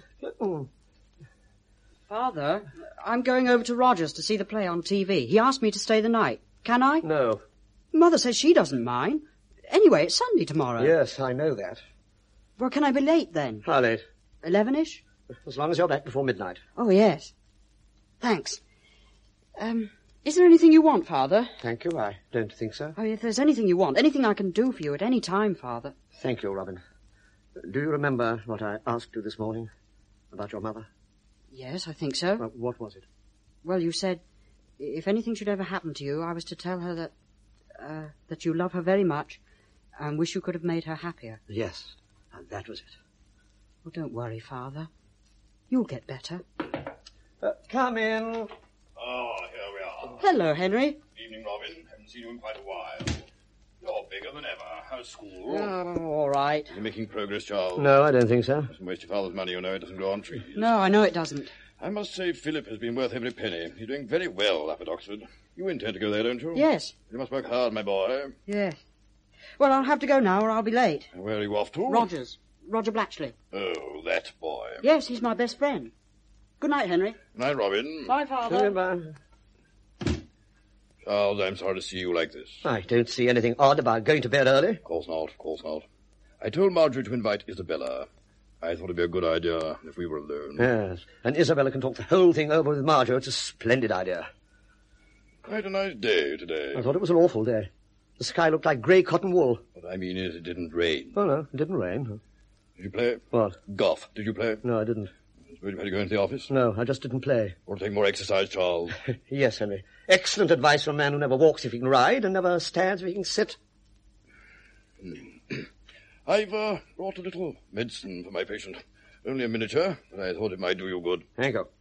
Speaker 2: Father, I'm going over to Roger's to see the play on TV. He asked me to stay the night. Can I?
Speaker 3: No.
Speaker 2: Mother says she doesn't mind. Anyway, it's Sunday tomorrow.
Speaker 3: Yes, I know that.
Speaker 2: Well, can I be late then?
Speaker 3: How late?
Speaker 2: 11-ish?
Speaker 3: As long as you're back before midnight.
Speaker 2: Oh, yes. Thanks. Is there anything you want, Father?
Speaker 3: Thank you, I don't think so.
Speaker 2: I mean, if there's anything you want, anything I can do for you at any time, Father.
Speaker 3: Thank you, Robin. Do you remember what I asked you this morning about your mother?
Speaker 2: Yes, I think so.
Speaker 3: Well, what was it?
Speaker 2: Well, you said if anything should ever happen to you, I was to tell her that you love her very much and wish you could have made her happier.
Speaker 3: Yes, and that was it.
Speaker 2: Well, don't worry, Father. You'll get better.
Speaker 3: Come in.
Speaker 7: Ah, here we are.
Speaker 2: Hello, Henry.
Speaker 7: Evening, Robin. Haven't seen you in quite a while. You're bigger than ever. How's school?
Speaker 2: All right.
Speaker 7: Are you making progress, Charles?
Speaker 3: No, I don't think so.
Speaker 7: Mustn't waste your father's money, you know. It doesn't grow on trees.
Speaker 2: No, I know it doesn't.
Speaker 7: I must say Philip has been worth every penny. He's doing very well up at Oxford. You intend to go there, don't you?
Speaker 2: Yes.
Speaker 7: You must work hard, my boy.
Speaker 2: Yes. Well, I'll have to go now or I'll be late.
Speaker 7: Where are you off to?
Speaker 2: Roger's. Roger Blatchley.
Speaker 7: Oh, that boy.
Speaker 2: Yes, he's my best friend. Good night, Henry.
Speaker 7: Night, Robin.
Speaker 2: Bye, Father.
Speaker 3: Goodbye.
Speaker 7: Charles, I'm sorry to see you like this.
Speaker 3: I don't see anything odd about going to bed early.
Speaker 7: Of course not, of course not. I told Marjorie to invite Isabella. I thought it'd be a good idea if we were alone.
Speaker 3: Yes, and Isabella can talk the whole thing over with Marjorie. It's a splendid idea.
Speaker 7: Quite a nice day today.
Speaker 3: I thought it was an awful day. The sky looked like grey cotton wool.
Speaker 7: What I mean is it didn't rain.
Speaker 3: Oh, no, it didn't rain.
Speaker 7: Did you play?
Speaker 3: What?
Speaker 7: Golf. Did you play?
Speaker 3: No, I didn't.
Speaker 7: Suppose you had to go into the office?
Speaker 3: No, I just didn't play.
Speaker 7: Want to take more exercise, Charles?
Speaker 3: Yes, Henry. Excellent advice from a man who never walks if he can ride and never stands if he can sit.
Speaker 7: I've brought a little medicine for my patient. Only a miniature, but I thought it might do you good.
Speaker 3: Thank you.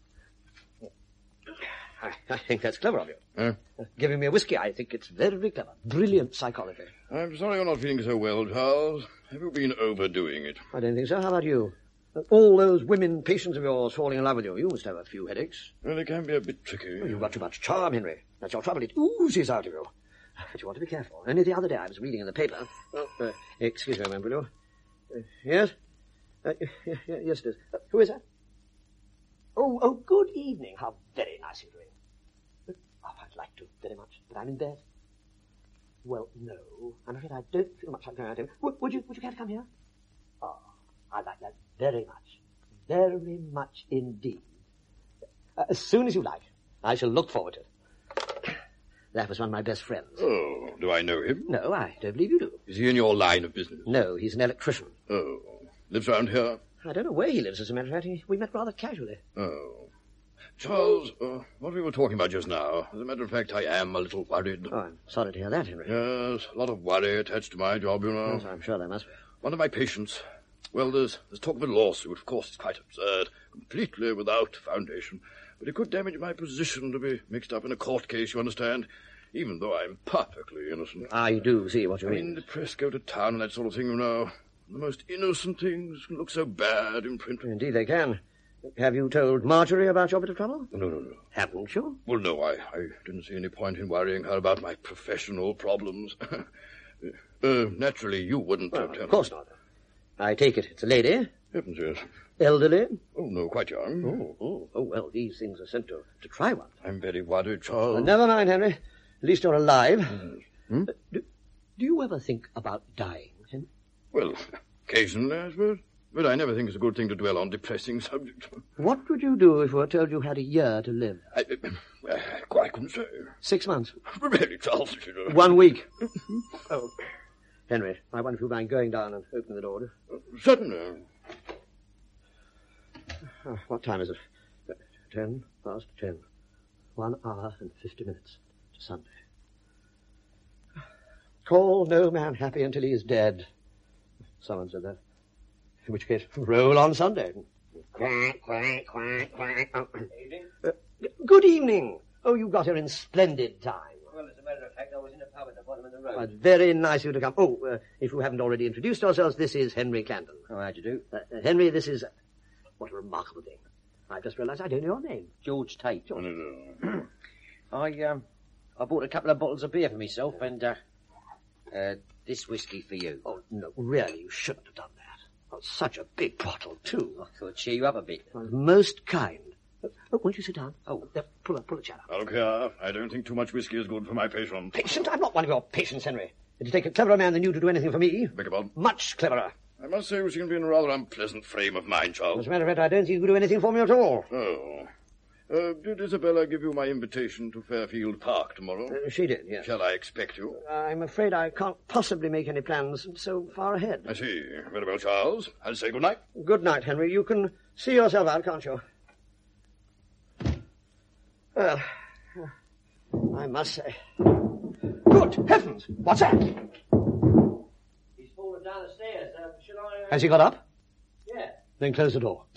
Speaker 3: I think that's clever of you.
Speaker 7: Huh?
Speaker 3: Giving me a whiskey, I think it's very clever. Brilliant psychology.
Speaker 7: I'm sorry you're not feeling so well, Charles. Have you been overdoing it?
Speaker 3: I don't think so. How about you? All those women patients of yours falling in love with you. You must have a few headaches.
Speaker 7: Well, it can be a bit tricky.
Speaker 3: Oh, you've got too much charm, Henry. That's your trouble. It oozes out of you. But you want to be careful. Only the other day I was reading in the paper. Oh, excuse me a moment, will you? Yes? Yes, it is. Who is that? Oh, good evening. How very nice you're doing. Oh, I'd like to very much, but I'm in bed. Well, no. I'm afraid I don't feel much like going out. Would you care to come here? Oh, I'd like that very much. Very much indeed. As soon as you like. I shall look forward to it. That was one of my best friends.
Speaker 7: Oh, do I know him?
Speaker 3: No, I don't believe you do.
Speaker 7: Is he in your line of business?
Speaker 3: No, he's an electrician.
Speaker 7: Oh, lives round here?
Speaker 3: I don't know where he lives, as a matter of fact. We met rather casually.
Speaker 7: Oh. Charles, what we were talking about just now, as a matter of fact, I am a little worried.
Speaker 3: Oh, I'm sorry to hear that, Henry.
Speaker 7: Yes, a lot of worry attached to my job, you know.
Speaker 3: Yes, I'm sure there must be.
Speaker 7: One of my patients. Well, there's talk of a lawsuit. Of course, it's quite absurd, completely without foundation. But it could damage my position to be mixed up in a court case, you understand, even though I'm perfectly innocent.
Speaker 3: I do see what you
Speaker 7: I
Speaker 3: mean.
Speaker 7: mean, the press go to town and that sort of thing, you know. The most innocent things can look so bad in print.
Speaker 3: Indeed they can. Have you told Marjorie about your bit of trouble?
Speaker 7: No.
Speaker 3: Haven't you?
Speaker 7: Well, no, I didn't see any point in worrying her about my professional problems. Naturally, you wouldn't
Speaker 3: Well,
Speaker 7: tell
Speaker 3: of course not. I take it it's a lady?
Speaker 7: Heavens, yes.
Speaker 3: Elderly?
Speaker 7: Oh, no, quite young.
Speaker 3: Oh, well, these things are sent to try one.
Speaker 7: I'm very worried, Charles.
Speaker 3: Never mind, Henry. At least you're alive.
Speaker 7: Hmm?
Speaker 3: Do you ever think about dying, Henry?
Speaker 7: Well, occasionally, I suppose. But I never think it's a good thing to dwell on depressing subjects.
Speaker 3: What would you do if we were told you had a year to live?
Speaker 7: I couldn't say.
Speaker 3: 6 months?
Speaker 7: Really, Charles, you know.
Speaker 3: 1 week? Oh, Henry, I wonder if you mind going down and opening the door.
Speaker 7: Certainly.
Speaker 3: What time is it? 10 past 10. 1 hour and 50 minutes to Sunday. Call no man happy until he is dead. Someone said that. In which case, roll on Sunday. Quack, quack, quack, quack. Good evening. Oh, you got here in splendid time.
Speaker 5: Well, as a matter of fact, I was in a pub at the bottom of the road.
Speaker 3: Very nice of you to come. Oh, if you haven't already introduced yourselves, this is Henry Clandon.
Speaker 5: Oh, how'd you do?
Speaker 3: Henry, this is... what a remarkable thing. I've just realised I don't know your name.
Speaker 5: George Tate. I bought a couple of bottles of beer for myself and, this whiskey for you.
Speaker 3: Oh, no, really, you shouldn't have done that. Oh, such a big bottle, too.
Speaker 5: I thought I'd cheer you up a bit.
Speaker 3: Most kind. Won't you sit down? Oh, pull a chair up.
Speaker 7: Okay, I don't think too much whiskey is good for my patient.
Speaker 3: Patient? I'm not one of your patients, Henry. It'd take a cleverer man than you to do anything for me.
Speaker 7: Beg your pardon?
Speaker 3: Much cleverer.
Speaker 7: I must say you seem to be in a rather unpleasant frame of mind, Charles.
Speaker 3: As a matter of fact, I don't think you could do anything for me at all.
Speaker 7: Oh. Did Isabella give you my invitation to Fairfield Park tomorrow?
Speaker 3: She did, yes.
Speaker 7: Shall I expect you?
Speaker 3: I'm afraid I can't possibly make any plans so far ahead.
Speaker 7: I see. Very well, Charles. I'll say good night.
Speaker 3: Good night, Henry. You can see yourself out, can't you? Well, I must say... Good heavens! What's that?
Speaker 5: He's fallen down the stairs. Shall I...
Speaker 3: Has he got up?
Speaker 5: Yeah.
Speaker 3: Then close the door.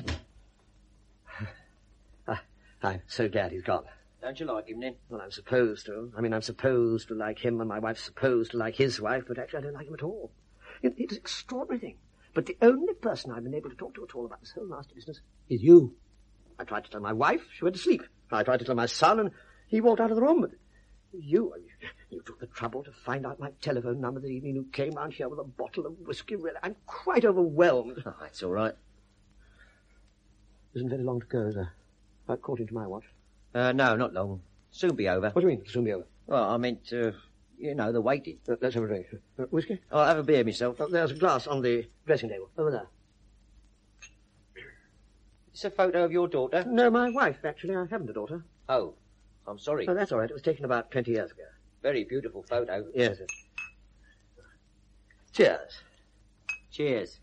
Speaker 3: I'm so glad he's gone.
Speaker 5: Don't you like him, then?
Speaker 3: Well, I'm supposed to. I mean, I'm supposed to like him, and my wife's supposed to like his wife, but actually I don't like him at all. It's an extraordinary thing. But the only person I've been able to talk to at all about this whole nasty business is you. I tried to tell my wife, she went to sleep. I tried to tell my son, and he walked out of the room. But you took the trouble to find out my telephone number the evening you came round here with a bottle of whiskey. Really, I'm quite overwhelmed.
Speaker 5: Oh, that's all right.
Speaker 3: Isn't very long to go, is there? About according to my watch.
Speaker 5: No, not long. Soon be over.
Speaker 3: What do you mean, it'll soon be over?
Speaker 5: Well, I meant, the waiting.
Speaker 3: Let's have a drink. Whiskey?
Speaker 5: I'll have a beer myself.
Speaker 3: There's a glass on the dressing table. Over there.
Speaker 5: It's a photo of your daughter?
Speaker 3: No, my wife, actually. I haven't a daughter.
Speaker 5: Oh, I'm sorry.
Speaker 3: Oh, that's all right. It was taken about 20 years ago.
Speaker 5: Very beautiful photo.
Speaker 3: Yes. Cheers.
Speaker 5: Cheers.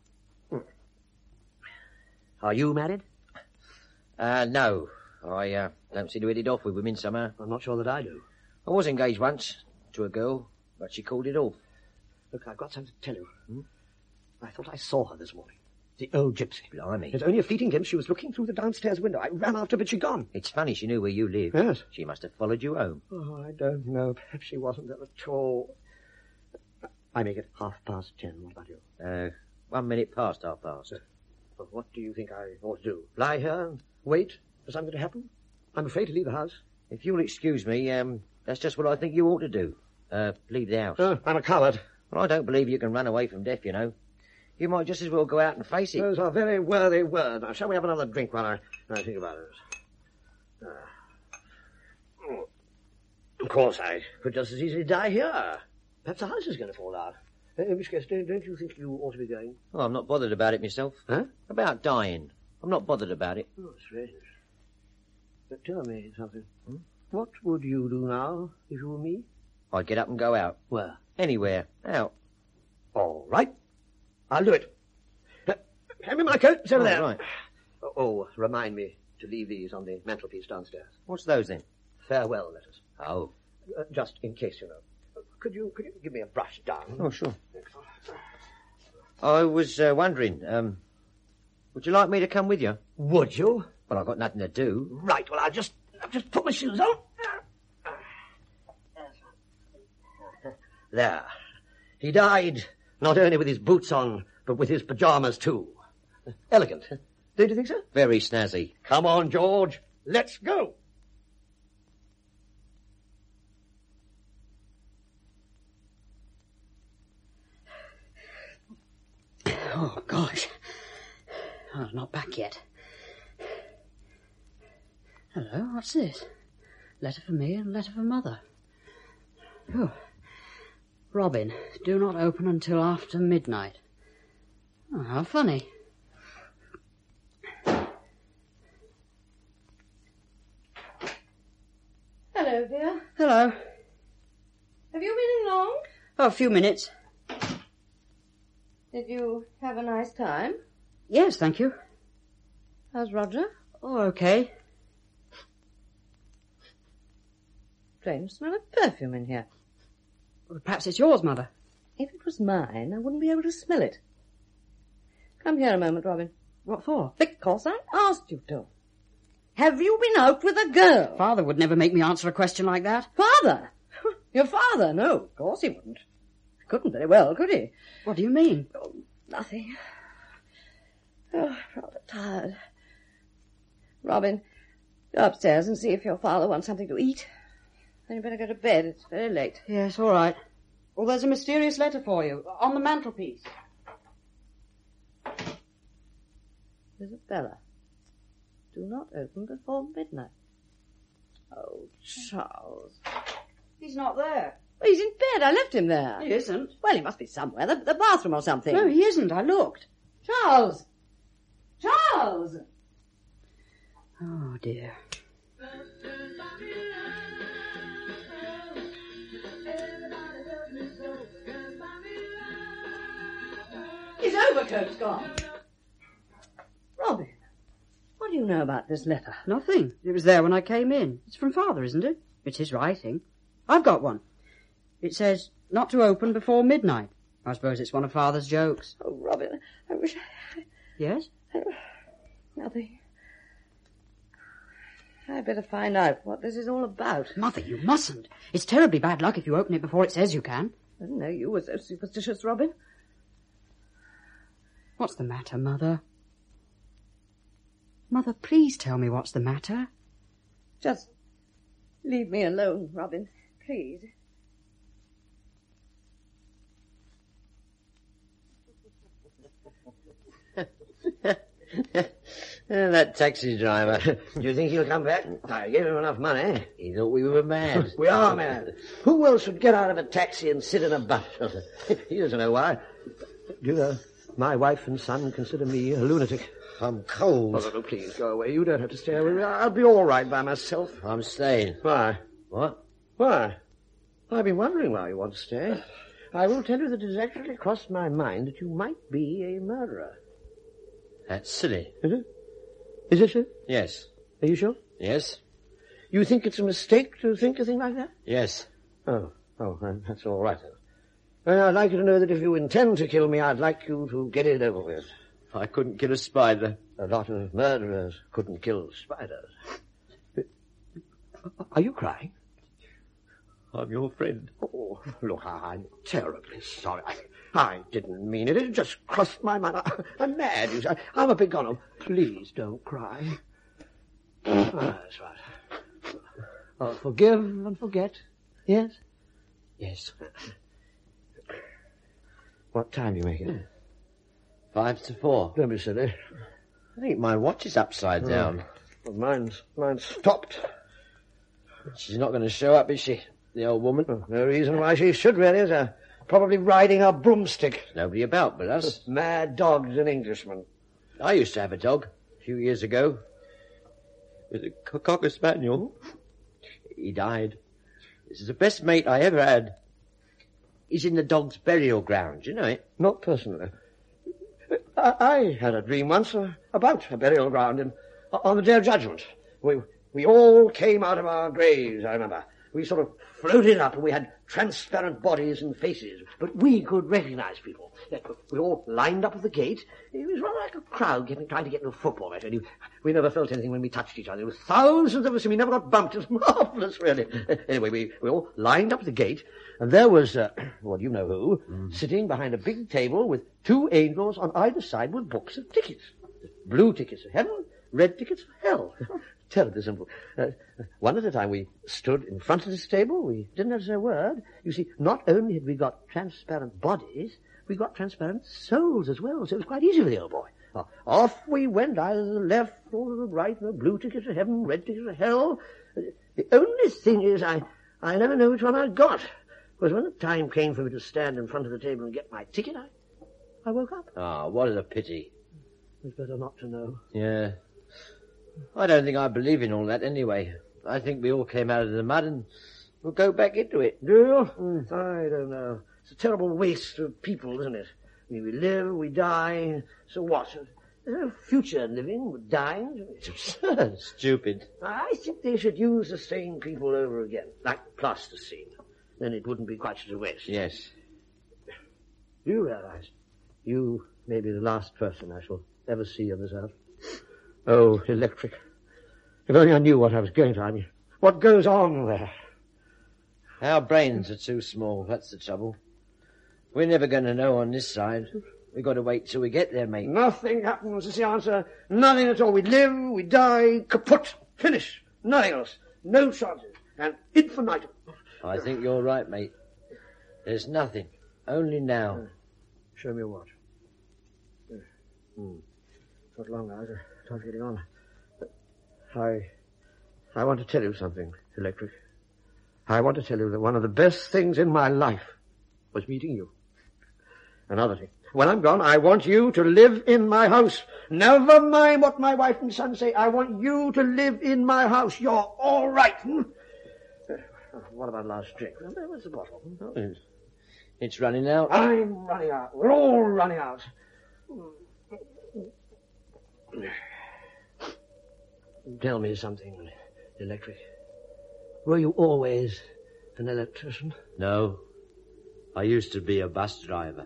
Speaker 3: Are you married?
Speaker 5: No. I don't seem to hit it off with women somehow.
Speaker 3: I'm not sure that I do.
Speaker 5: I was engaged once to a girl, but she called it off.
Speaker 3: Look, I've got something to tell you. I thought I saw her this morning. The old gypsy.
Speaker 5: Blimey.
Speaker 3: It's only a fleeting glimpse. She was looking through the downstairs window. I ran after her, but she'd gone.
Speaker 5: It's funny she knew where you live.
Speaker 3: Yes.
Speaker 5: She must have followed you home.
Speaker 3: Oh, I don't know. Perhaps she wasn't there at all. I make it 10:30. What about you?
Speaker 5: 1 minute past 10:30.
Speaker 3: Well, what do you think I ought to do? Lie here and wait for something to happen? I'm afraid to leave the house.
Speaker 5: If you'll excuse me, that's just what I think you ought to do. Leave the house.
Speaker 3: Oh, I'm a coward.
Speaker 5: Well, I don't believe you can run away from death, you know. You might just as well go out and face it.
Speaker 3: Those are very worthy words. Now, shall we have another drink while I think about it? Of course, I could just as easily die here. Perhaps the house is going to fall down. In which case, don't you think you ought to be going?
Speaker 5: Oh, I'm not bothered about it myself.
Speaker 3: Huh?
Speaker 5: About dying. I'm not bothered about it.
Speaker 3: Oh, strange. But tell me something. What would you do now, if you were me?
Speaker 5: I'd get up and go out.
Speaker 3: Where?
Speaker 5: Anywhere. Out.
Speaker 3: All right. I'll do it. Hand me my coat. It's over there.
Speaker 5: Right.
Speaker 3: Oh, remind me to leave these on the mantelpiece downstairs.
Speaker 5: What's those then?
Speaker 3: Farewell letters.
Speaker 5: Oh.
Speaker 3: Just in case, you know. Could you give me a brush down?
Speaker 5: Oh, sure. I was wondering, would you like me to come with you?
Speaker 3: Would you?
Speaker 5: Well, I've got nothing to do.
Speaker 3: Right. Well, I'll just put my shoes on. There. He died not only with his boots on, but with his pyjamas too. Elegant. Don't you think so?
Speaker 5: Very snazzy.
Speaker 3: Come on, George. Let's go.
Speaker 2: Oh, gosh. Oh, not back yet. Hello, what's this? Letter for me and a letter for Mother. Oh. Robin, do not open until after midnight. Oh, how funny.
Speaker 6: Hello, dear.
Speaker 2: Hello.
Speaker 6: Have you been in long?
Speaker 2: Oh, a few minutes.
Speaker 6: Did you have a nice time?
Speaker 2: Yes, thank you.
Speaker 6: How's Roger?
Speaker 2: Oh, okay.
Speaker 6: Strange smell of perfume in here.
Speaker 2: Well, perhaps it's yours, Mother.
Speaker 6: If it was mine, I wouldn't be able to smell it. Come here a moment, Robin.
Speaker 2: What for?
Speaker 6: Because I asked you to. Have you been out with a girl?
Speaker 2: Father would never make me answer a question like that.
Speaker 6: Father? Your father? No, of course he wouldn't. Couldn't very well, could he?
Speaker 2: What do you mean?
Speaker 6: Oh, nothing. Oh, rather tired. Robin, go upstairs and see if your father wants something to eat. Then you better go to bed. It's very late.
Speaker 2: Yes, all right. Well, there's a mysterious letter for you on the mantelpiece.
Speaker 6: Isabella, do not open before midnight. Oh, Charles.
Speaker 2: He's not there.
Speaker 6: Well, he's in bed. I left him there.
Speaker 2: He isn't.
Speaker 6: Well, he must be somewhere. The bathroom or something.
Speaker 2: No, he isn't. I looked.
Speaker 6: Charles! Charles!
Speaker 2: Oh, dear.
Speaker 6: His overcoat's gone. Robin, what do you know about this letter?
Speaker 2: Nothing. It was there when I came in. It's from Father, isn't it? It's his writing. I've got one. It says, not to open before midnight. I suppose it's one of Father's jokes.
Speaker 6: Oh, Robin, I wish
Speaker 2: Yes?
Speaker 6: Nothing. I'd better find out what this is all about.
Speaker 2: Mother, you mustn't. It's terribly bad luck if you open it before it says you can.
Speaker 6: I didn't know you were so superstitious, Robin.
Speaker 2: What's the matter, Mother? Mother, please tell me what's the matter.
Speaker 6: Just leave me alone, Robin, please.
Speaker 5: That taxi driver.
Speaker 3: Do you think he'll come back? I gave him enough money.
Speaker 5: He thought we were mad.
Speaker 3: We are mad. Who else would get out of a taxi and sit in a bus? He doesn't know why. Do you know, my wife and son consider me a lunatic.
Speaker 5: I'm cold.
Speaker 3: Oh, no, please, go away. You don't have to stay with me. I'll be all right by myself.
Speaker 5: I'm staying.
Speaker 3: Why?
Speaker 5: What?
Speaker 3: Why? I've been wondering why you want to stay. I will tell you that it has actually crossed my mind that you might be a murderer.
Speaker 5: That's silly.
Speaker 3: Is it? Is it, sir?
Speaker 5: Yes.
Speaker 3: Are you sure?
Speaker 5: Yes?
Speaker 3: You think it's a mistake to think a thing like that?
Speaker 5: Yes.
Speaker 3: Oh, that's all right, then. Well, I'd like you to know that if you intend to kill me, I'd like you to get it over with.
Speaker 5: I couldn't kill a spider.
Speaker 3: A lot of murderers couldn't kill spiders. Are you crying?
Speaker 5: I'm your friend.
Speaker 3: Oh, look, I'm terribly sorry. I didn't mean it. It just crossed my mind. I'm mad, you see. I'm a big goner. Please don't cry. That's right. Oh, forgive and forget. Yes?
Speaker 5: Yes.
Speaker 3: What time do you make it?
Speaker 5: 5 to 4.
Speaker 3: Don't be silly.
Speaker 5: I think my watch is upside down.
Speaker 3: Well, mine's stopped.
Speaker 5: She's not going to show up, is she? The old woman.
Speaker 3: No reason why she should, really. It's a Probably riding a broomstick.
Speaker 5: Nobody about but us.
Speaker 3: Mad dog's an Englishman.
Speaker 5: I used to have a dog a few years ago. It was a cocker spaniel. He died. This is the best mate I ever had. He's in the dog's burial ground, you know it?
Speaker 3: Not personally. I had a dream once about a burial ground on the Day of Judgment. We all came out of our graves, I remember. We sort of floated up and we had transparent bodies and faces, but we could recognize people. We all lined up at the gate. It was rather like a crowd trying to get into a football match. We never felt anything when we touched each other. There were thousands of us and we never got bumped. It was marvellous, really. Anyway, we all lined up at the gate, and there was, well, you know who, sitting behind a big table with two angels on either side with books of tickets. Blue tickets for heaven, red tickets for hell. Terribly simple. One at a time we stood in front of this table. We didn't have to say a word. You see, not only had we got transparent bodies, we got transparent souls as well, so it was quite easy for the old boy. Off we went, either to the left or to the right, blue tickets to heaven, red tickets to hell. The only thing is I never know which one I got. Because when the time came for me to stand in front of the table and get my ticket, I woke up.
Speaker 5: Ah, what a pity.
Speaker 3: It's better not to know.
Speaker 5: Yeah. I don't think I believe in all that anyway. I think we all came out of the mud and we'll go back into it.
Speaker 3: Do you? I don't know. It's a terrible waste of people, isn't it? I mean, we live, we die, so what? There's no future in living, but dying. It's absurd.
Speaker 5: Stupid.
Speaker 3: I think they should use the same people over again, like plasticine. Then it wouldn't be quite such a waste.
Speaker 5: Yes.
Speaker 3: Do you realize you may be the last person I shall ever see on this earth? Oh, electric. If only I knew what I was going to. I mean, what goes on there?
Speaker 5: Our brains are too small, that's the trouble. We're never going to know on this side. We've got to wait till we get there, mate.
Speaker 3: Nothing happens is the answer. Nothing at all. We live, we die, kaput, finish. Nothing else. No chances. And infinitum.
Speaker 5: I think you're right, mate. There's nothing. Only now.
Speaker 3: Show me your watch. Not long now. Time's getting on. I want to tell you something, Electric. I want to tell you that one of the best things in my life was meeting you. Another thing. When I'm gone, I want you to live in my house. Never mind what my wife and son say. I want you to live in my house. You're all right. What about last drink? Where's the bottle?
Speaker 5: It's running out.
Speaker 3: I'm running out. We're all running out. Tell me something, Electric. Were you always an electrician?
Speaker 5: No. I used to be a bus driver.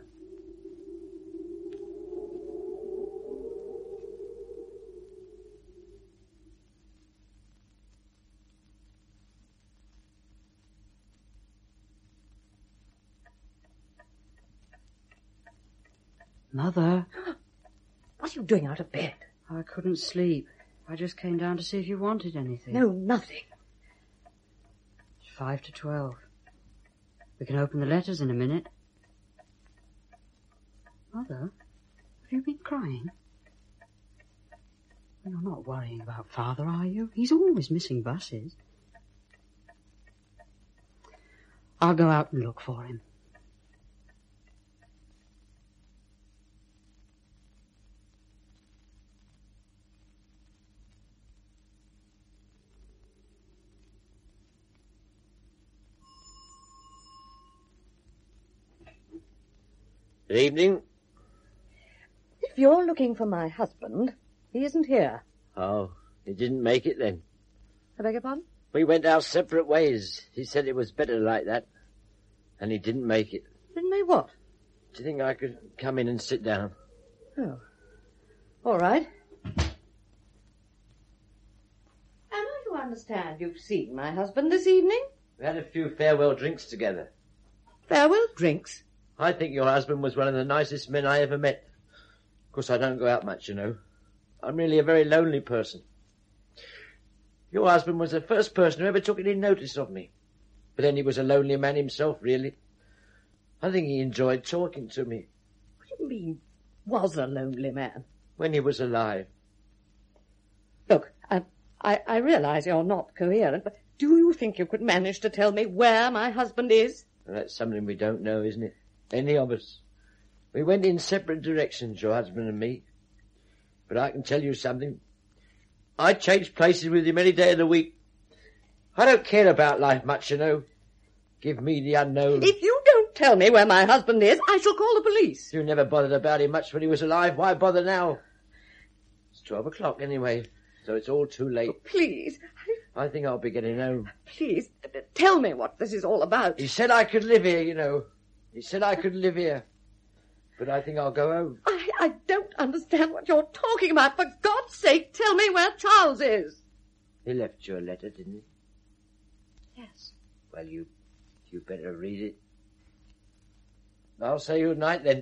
Speaker 2: Mother.
Speaker 6: What are you doing out of bed?
Speaker 2: I couldn't sleep. I just came down to see if you wanted anything.
Speaker 6: No, nothing.
Speaker 2: It's 5 to 12. We can open the letters in a minute. Mother, have you been crying? You're not worrying about Father, are you? He's always missing buses. I'll go out and look for him.
Speaker 5: Good evening.
Speaker 6: If you're looking for my husband, he isn't here.
Speaker 5: Oh, he didn't make it then.
Speaker 6: I beg your pardon?
Speaker 5: We went our separate ways. He said it was better like that. And he didn't make it.
Speaker 6: Didn't they what?
Speaker 5: Do you think I could come in and sit down?
Speaker 6: Oh. All right. Am I to understand you've seen my husband this evening?
Speaker 5: We had a few farewell drinks together.
Speaker 6: Farewell drinks?
Speaker 5: I think your husband was one of the nicest men I ever met. Of course, I don't go out much, you know. I'm really a very lonely person. Your husband was the first person who ever took any notice of me. But then he was a lonely man himself, really. I think he enjoyed talking to me.
Speaker 6: What do you mean, was a lonely man?
Speaker 5: When he was alive.
Speaker 6: Look, I realize you're not coherent, but do you think you could manage to tell me where my husband is?
Speaker 5: Well, that's something we don't know, isn't it? Any of us. We went in separate directions, your husband and me. But I can tell you something. I'd change places with him any day of the week. I don't care about life much, you know. Give me the unknown.
Speaker 6: If you don't tell me where my husband is, I shall call the police.
Speaker 5: You never bothered about him much when he was alive. Why bother now? It's 12 o'clock anyway, so it's all too late.
Speaker 6: Oh, please.
Speaker 5: I think I'll be getting home.
Speaker 6: Please, tell me what this is all about.
Speaker 5: He said I could live here, you know. He said I could live here. But I think I'll go home.
Speaker 6: I don't understand what you're talking about. For God's sake, tell me where Charles is.
Speaker 5: He left you a letter, didn't he?
Speaker 6: Yes.
Speaker 5: Well, you better read it. I'll say good night then.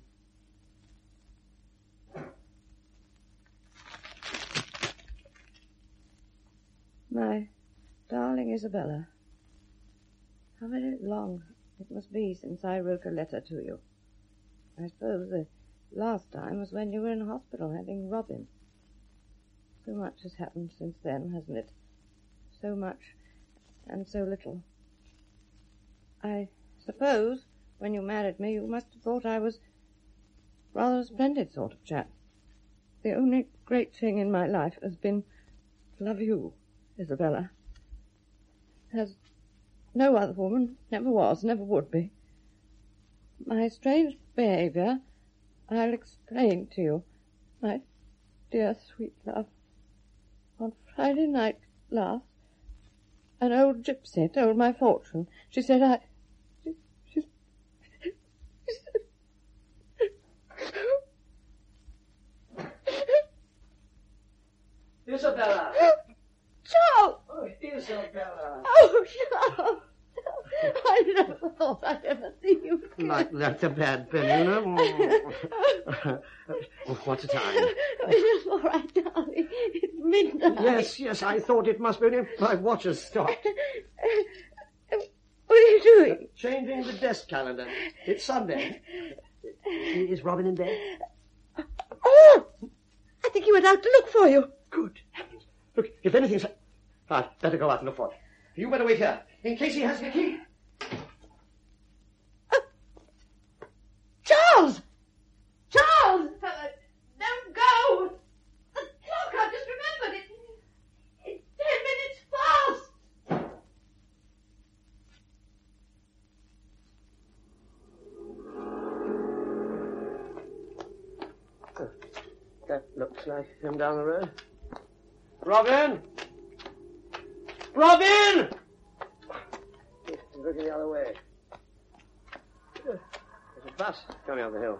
Speaker 8: My darling Isabella, how very long it must be since I wrote a letter to you. I suppose the last time was when you were in hospital having Robin. So much has happened since then, hasn't it? So much and so little. I suppose when you married me you must have thought I was rather a splendid sort of chap. The only great thing in my life has been to love you, Isabella. There's no other woman, never was, never would be. My strange behaviour I'll explain to you, my dear sweet love. On Friday night last, an old gypsy told my fortune. She said she
Speaker 3: Isabella!
Speaker 6: Charles!
Speaker 3: Oh, Isabella!
Speaker 6: Oh, Charles! I never thought I'd ever see you again.
Speaker 3: Like a bad penny, you know? What's the time?
Speaker 6: It's all right, darling. It's midnight.
Speaker 3: Yes, I thought it must be. My watch has stopped.
Speaker 6: What are you doing?
Speaker 3: Changing the desk calendar. It's Sunday. Is Robin in bed?
Speaker 6: Oh! I think he went out to look for you.
Speaker 3: Good heavens. Look, if anything's... I'd better go out and look for it. You better wait here, in case he has the key.
Speaker 6: Charles! Charles! Don't go! The clock, I just remembered it. It's 10 minutes fast.
Speaker 3: That looks like him down the road. Robin! Robin! He's looking the other way. There's a bus coming up the hill.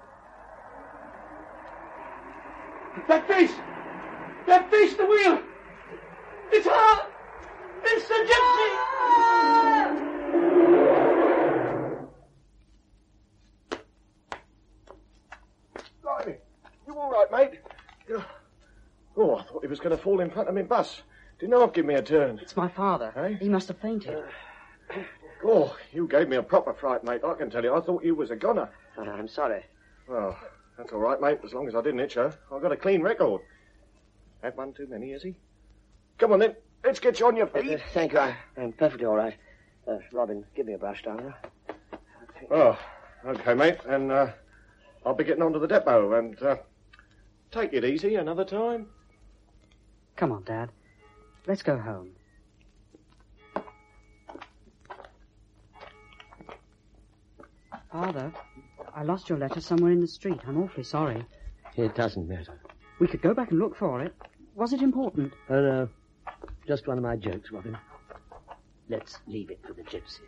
Speaker 3: That face! That face at the wheel! It's her! It's the gypsy!
Speaker 9: Blimey, you all right, mate? Oh, I thought he was going to fall in front of me bus. Didn't half give me a turn.
Speaker 2: It's my father.
Speaker 9: Eh?
Speaker 2: He must have fainted.
Speaker 9: Oh, you gave me a proper fright, mate. I can tell you, I thought you was a goner.
Speaker 3: I'm sorry.
Speaker 9: Well, that's all right, mate, as long as I didn't hit you. I've got a clean record. Had one too many, is he? Come on, then. Let's get you on your feet.
Speaker 3: Thank you. I'm perfectly all right. Robin, give me a brush, darling.
Speaker 9: Oh, okay, mate. And I'll be getting on to the depot and take it easy another time.
Speaker 2: Come on, Dad. Let's go home. Father, I lost your letter somewhere in the street. I'm awfully sorry.
Speaker 3: It doesn't matter.
Speaker 2: We could go back and look for it. Was it important?
Speaker 3: Oh, no. Just one of my jokes, Robin. Let's leave it for the gypsies.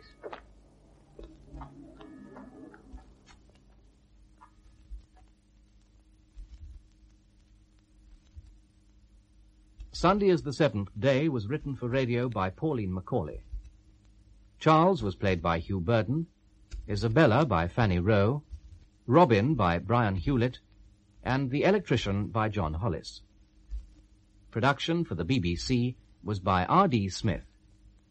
Speaker 1: Sunday as the Seventh Day was written for radio by Pauline Macaulay. Charles was played by Hugh Burden, Isabella by Fanny Rowe, Robin by Brian Hewlett, and The Electrician by John Hollis. Production for the BBC was by R.D. Smith.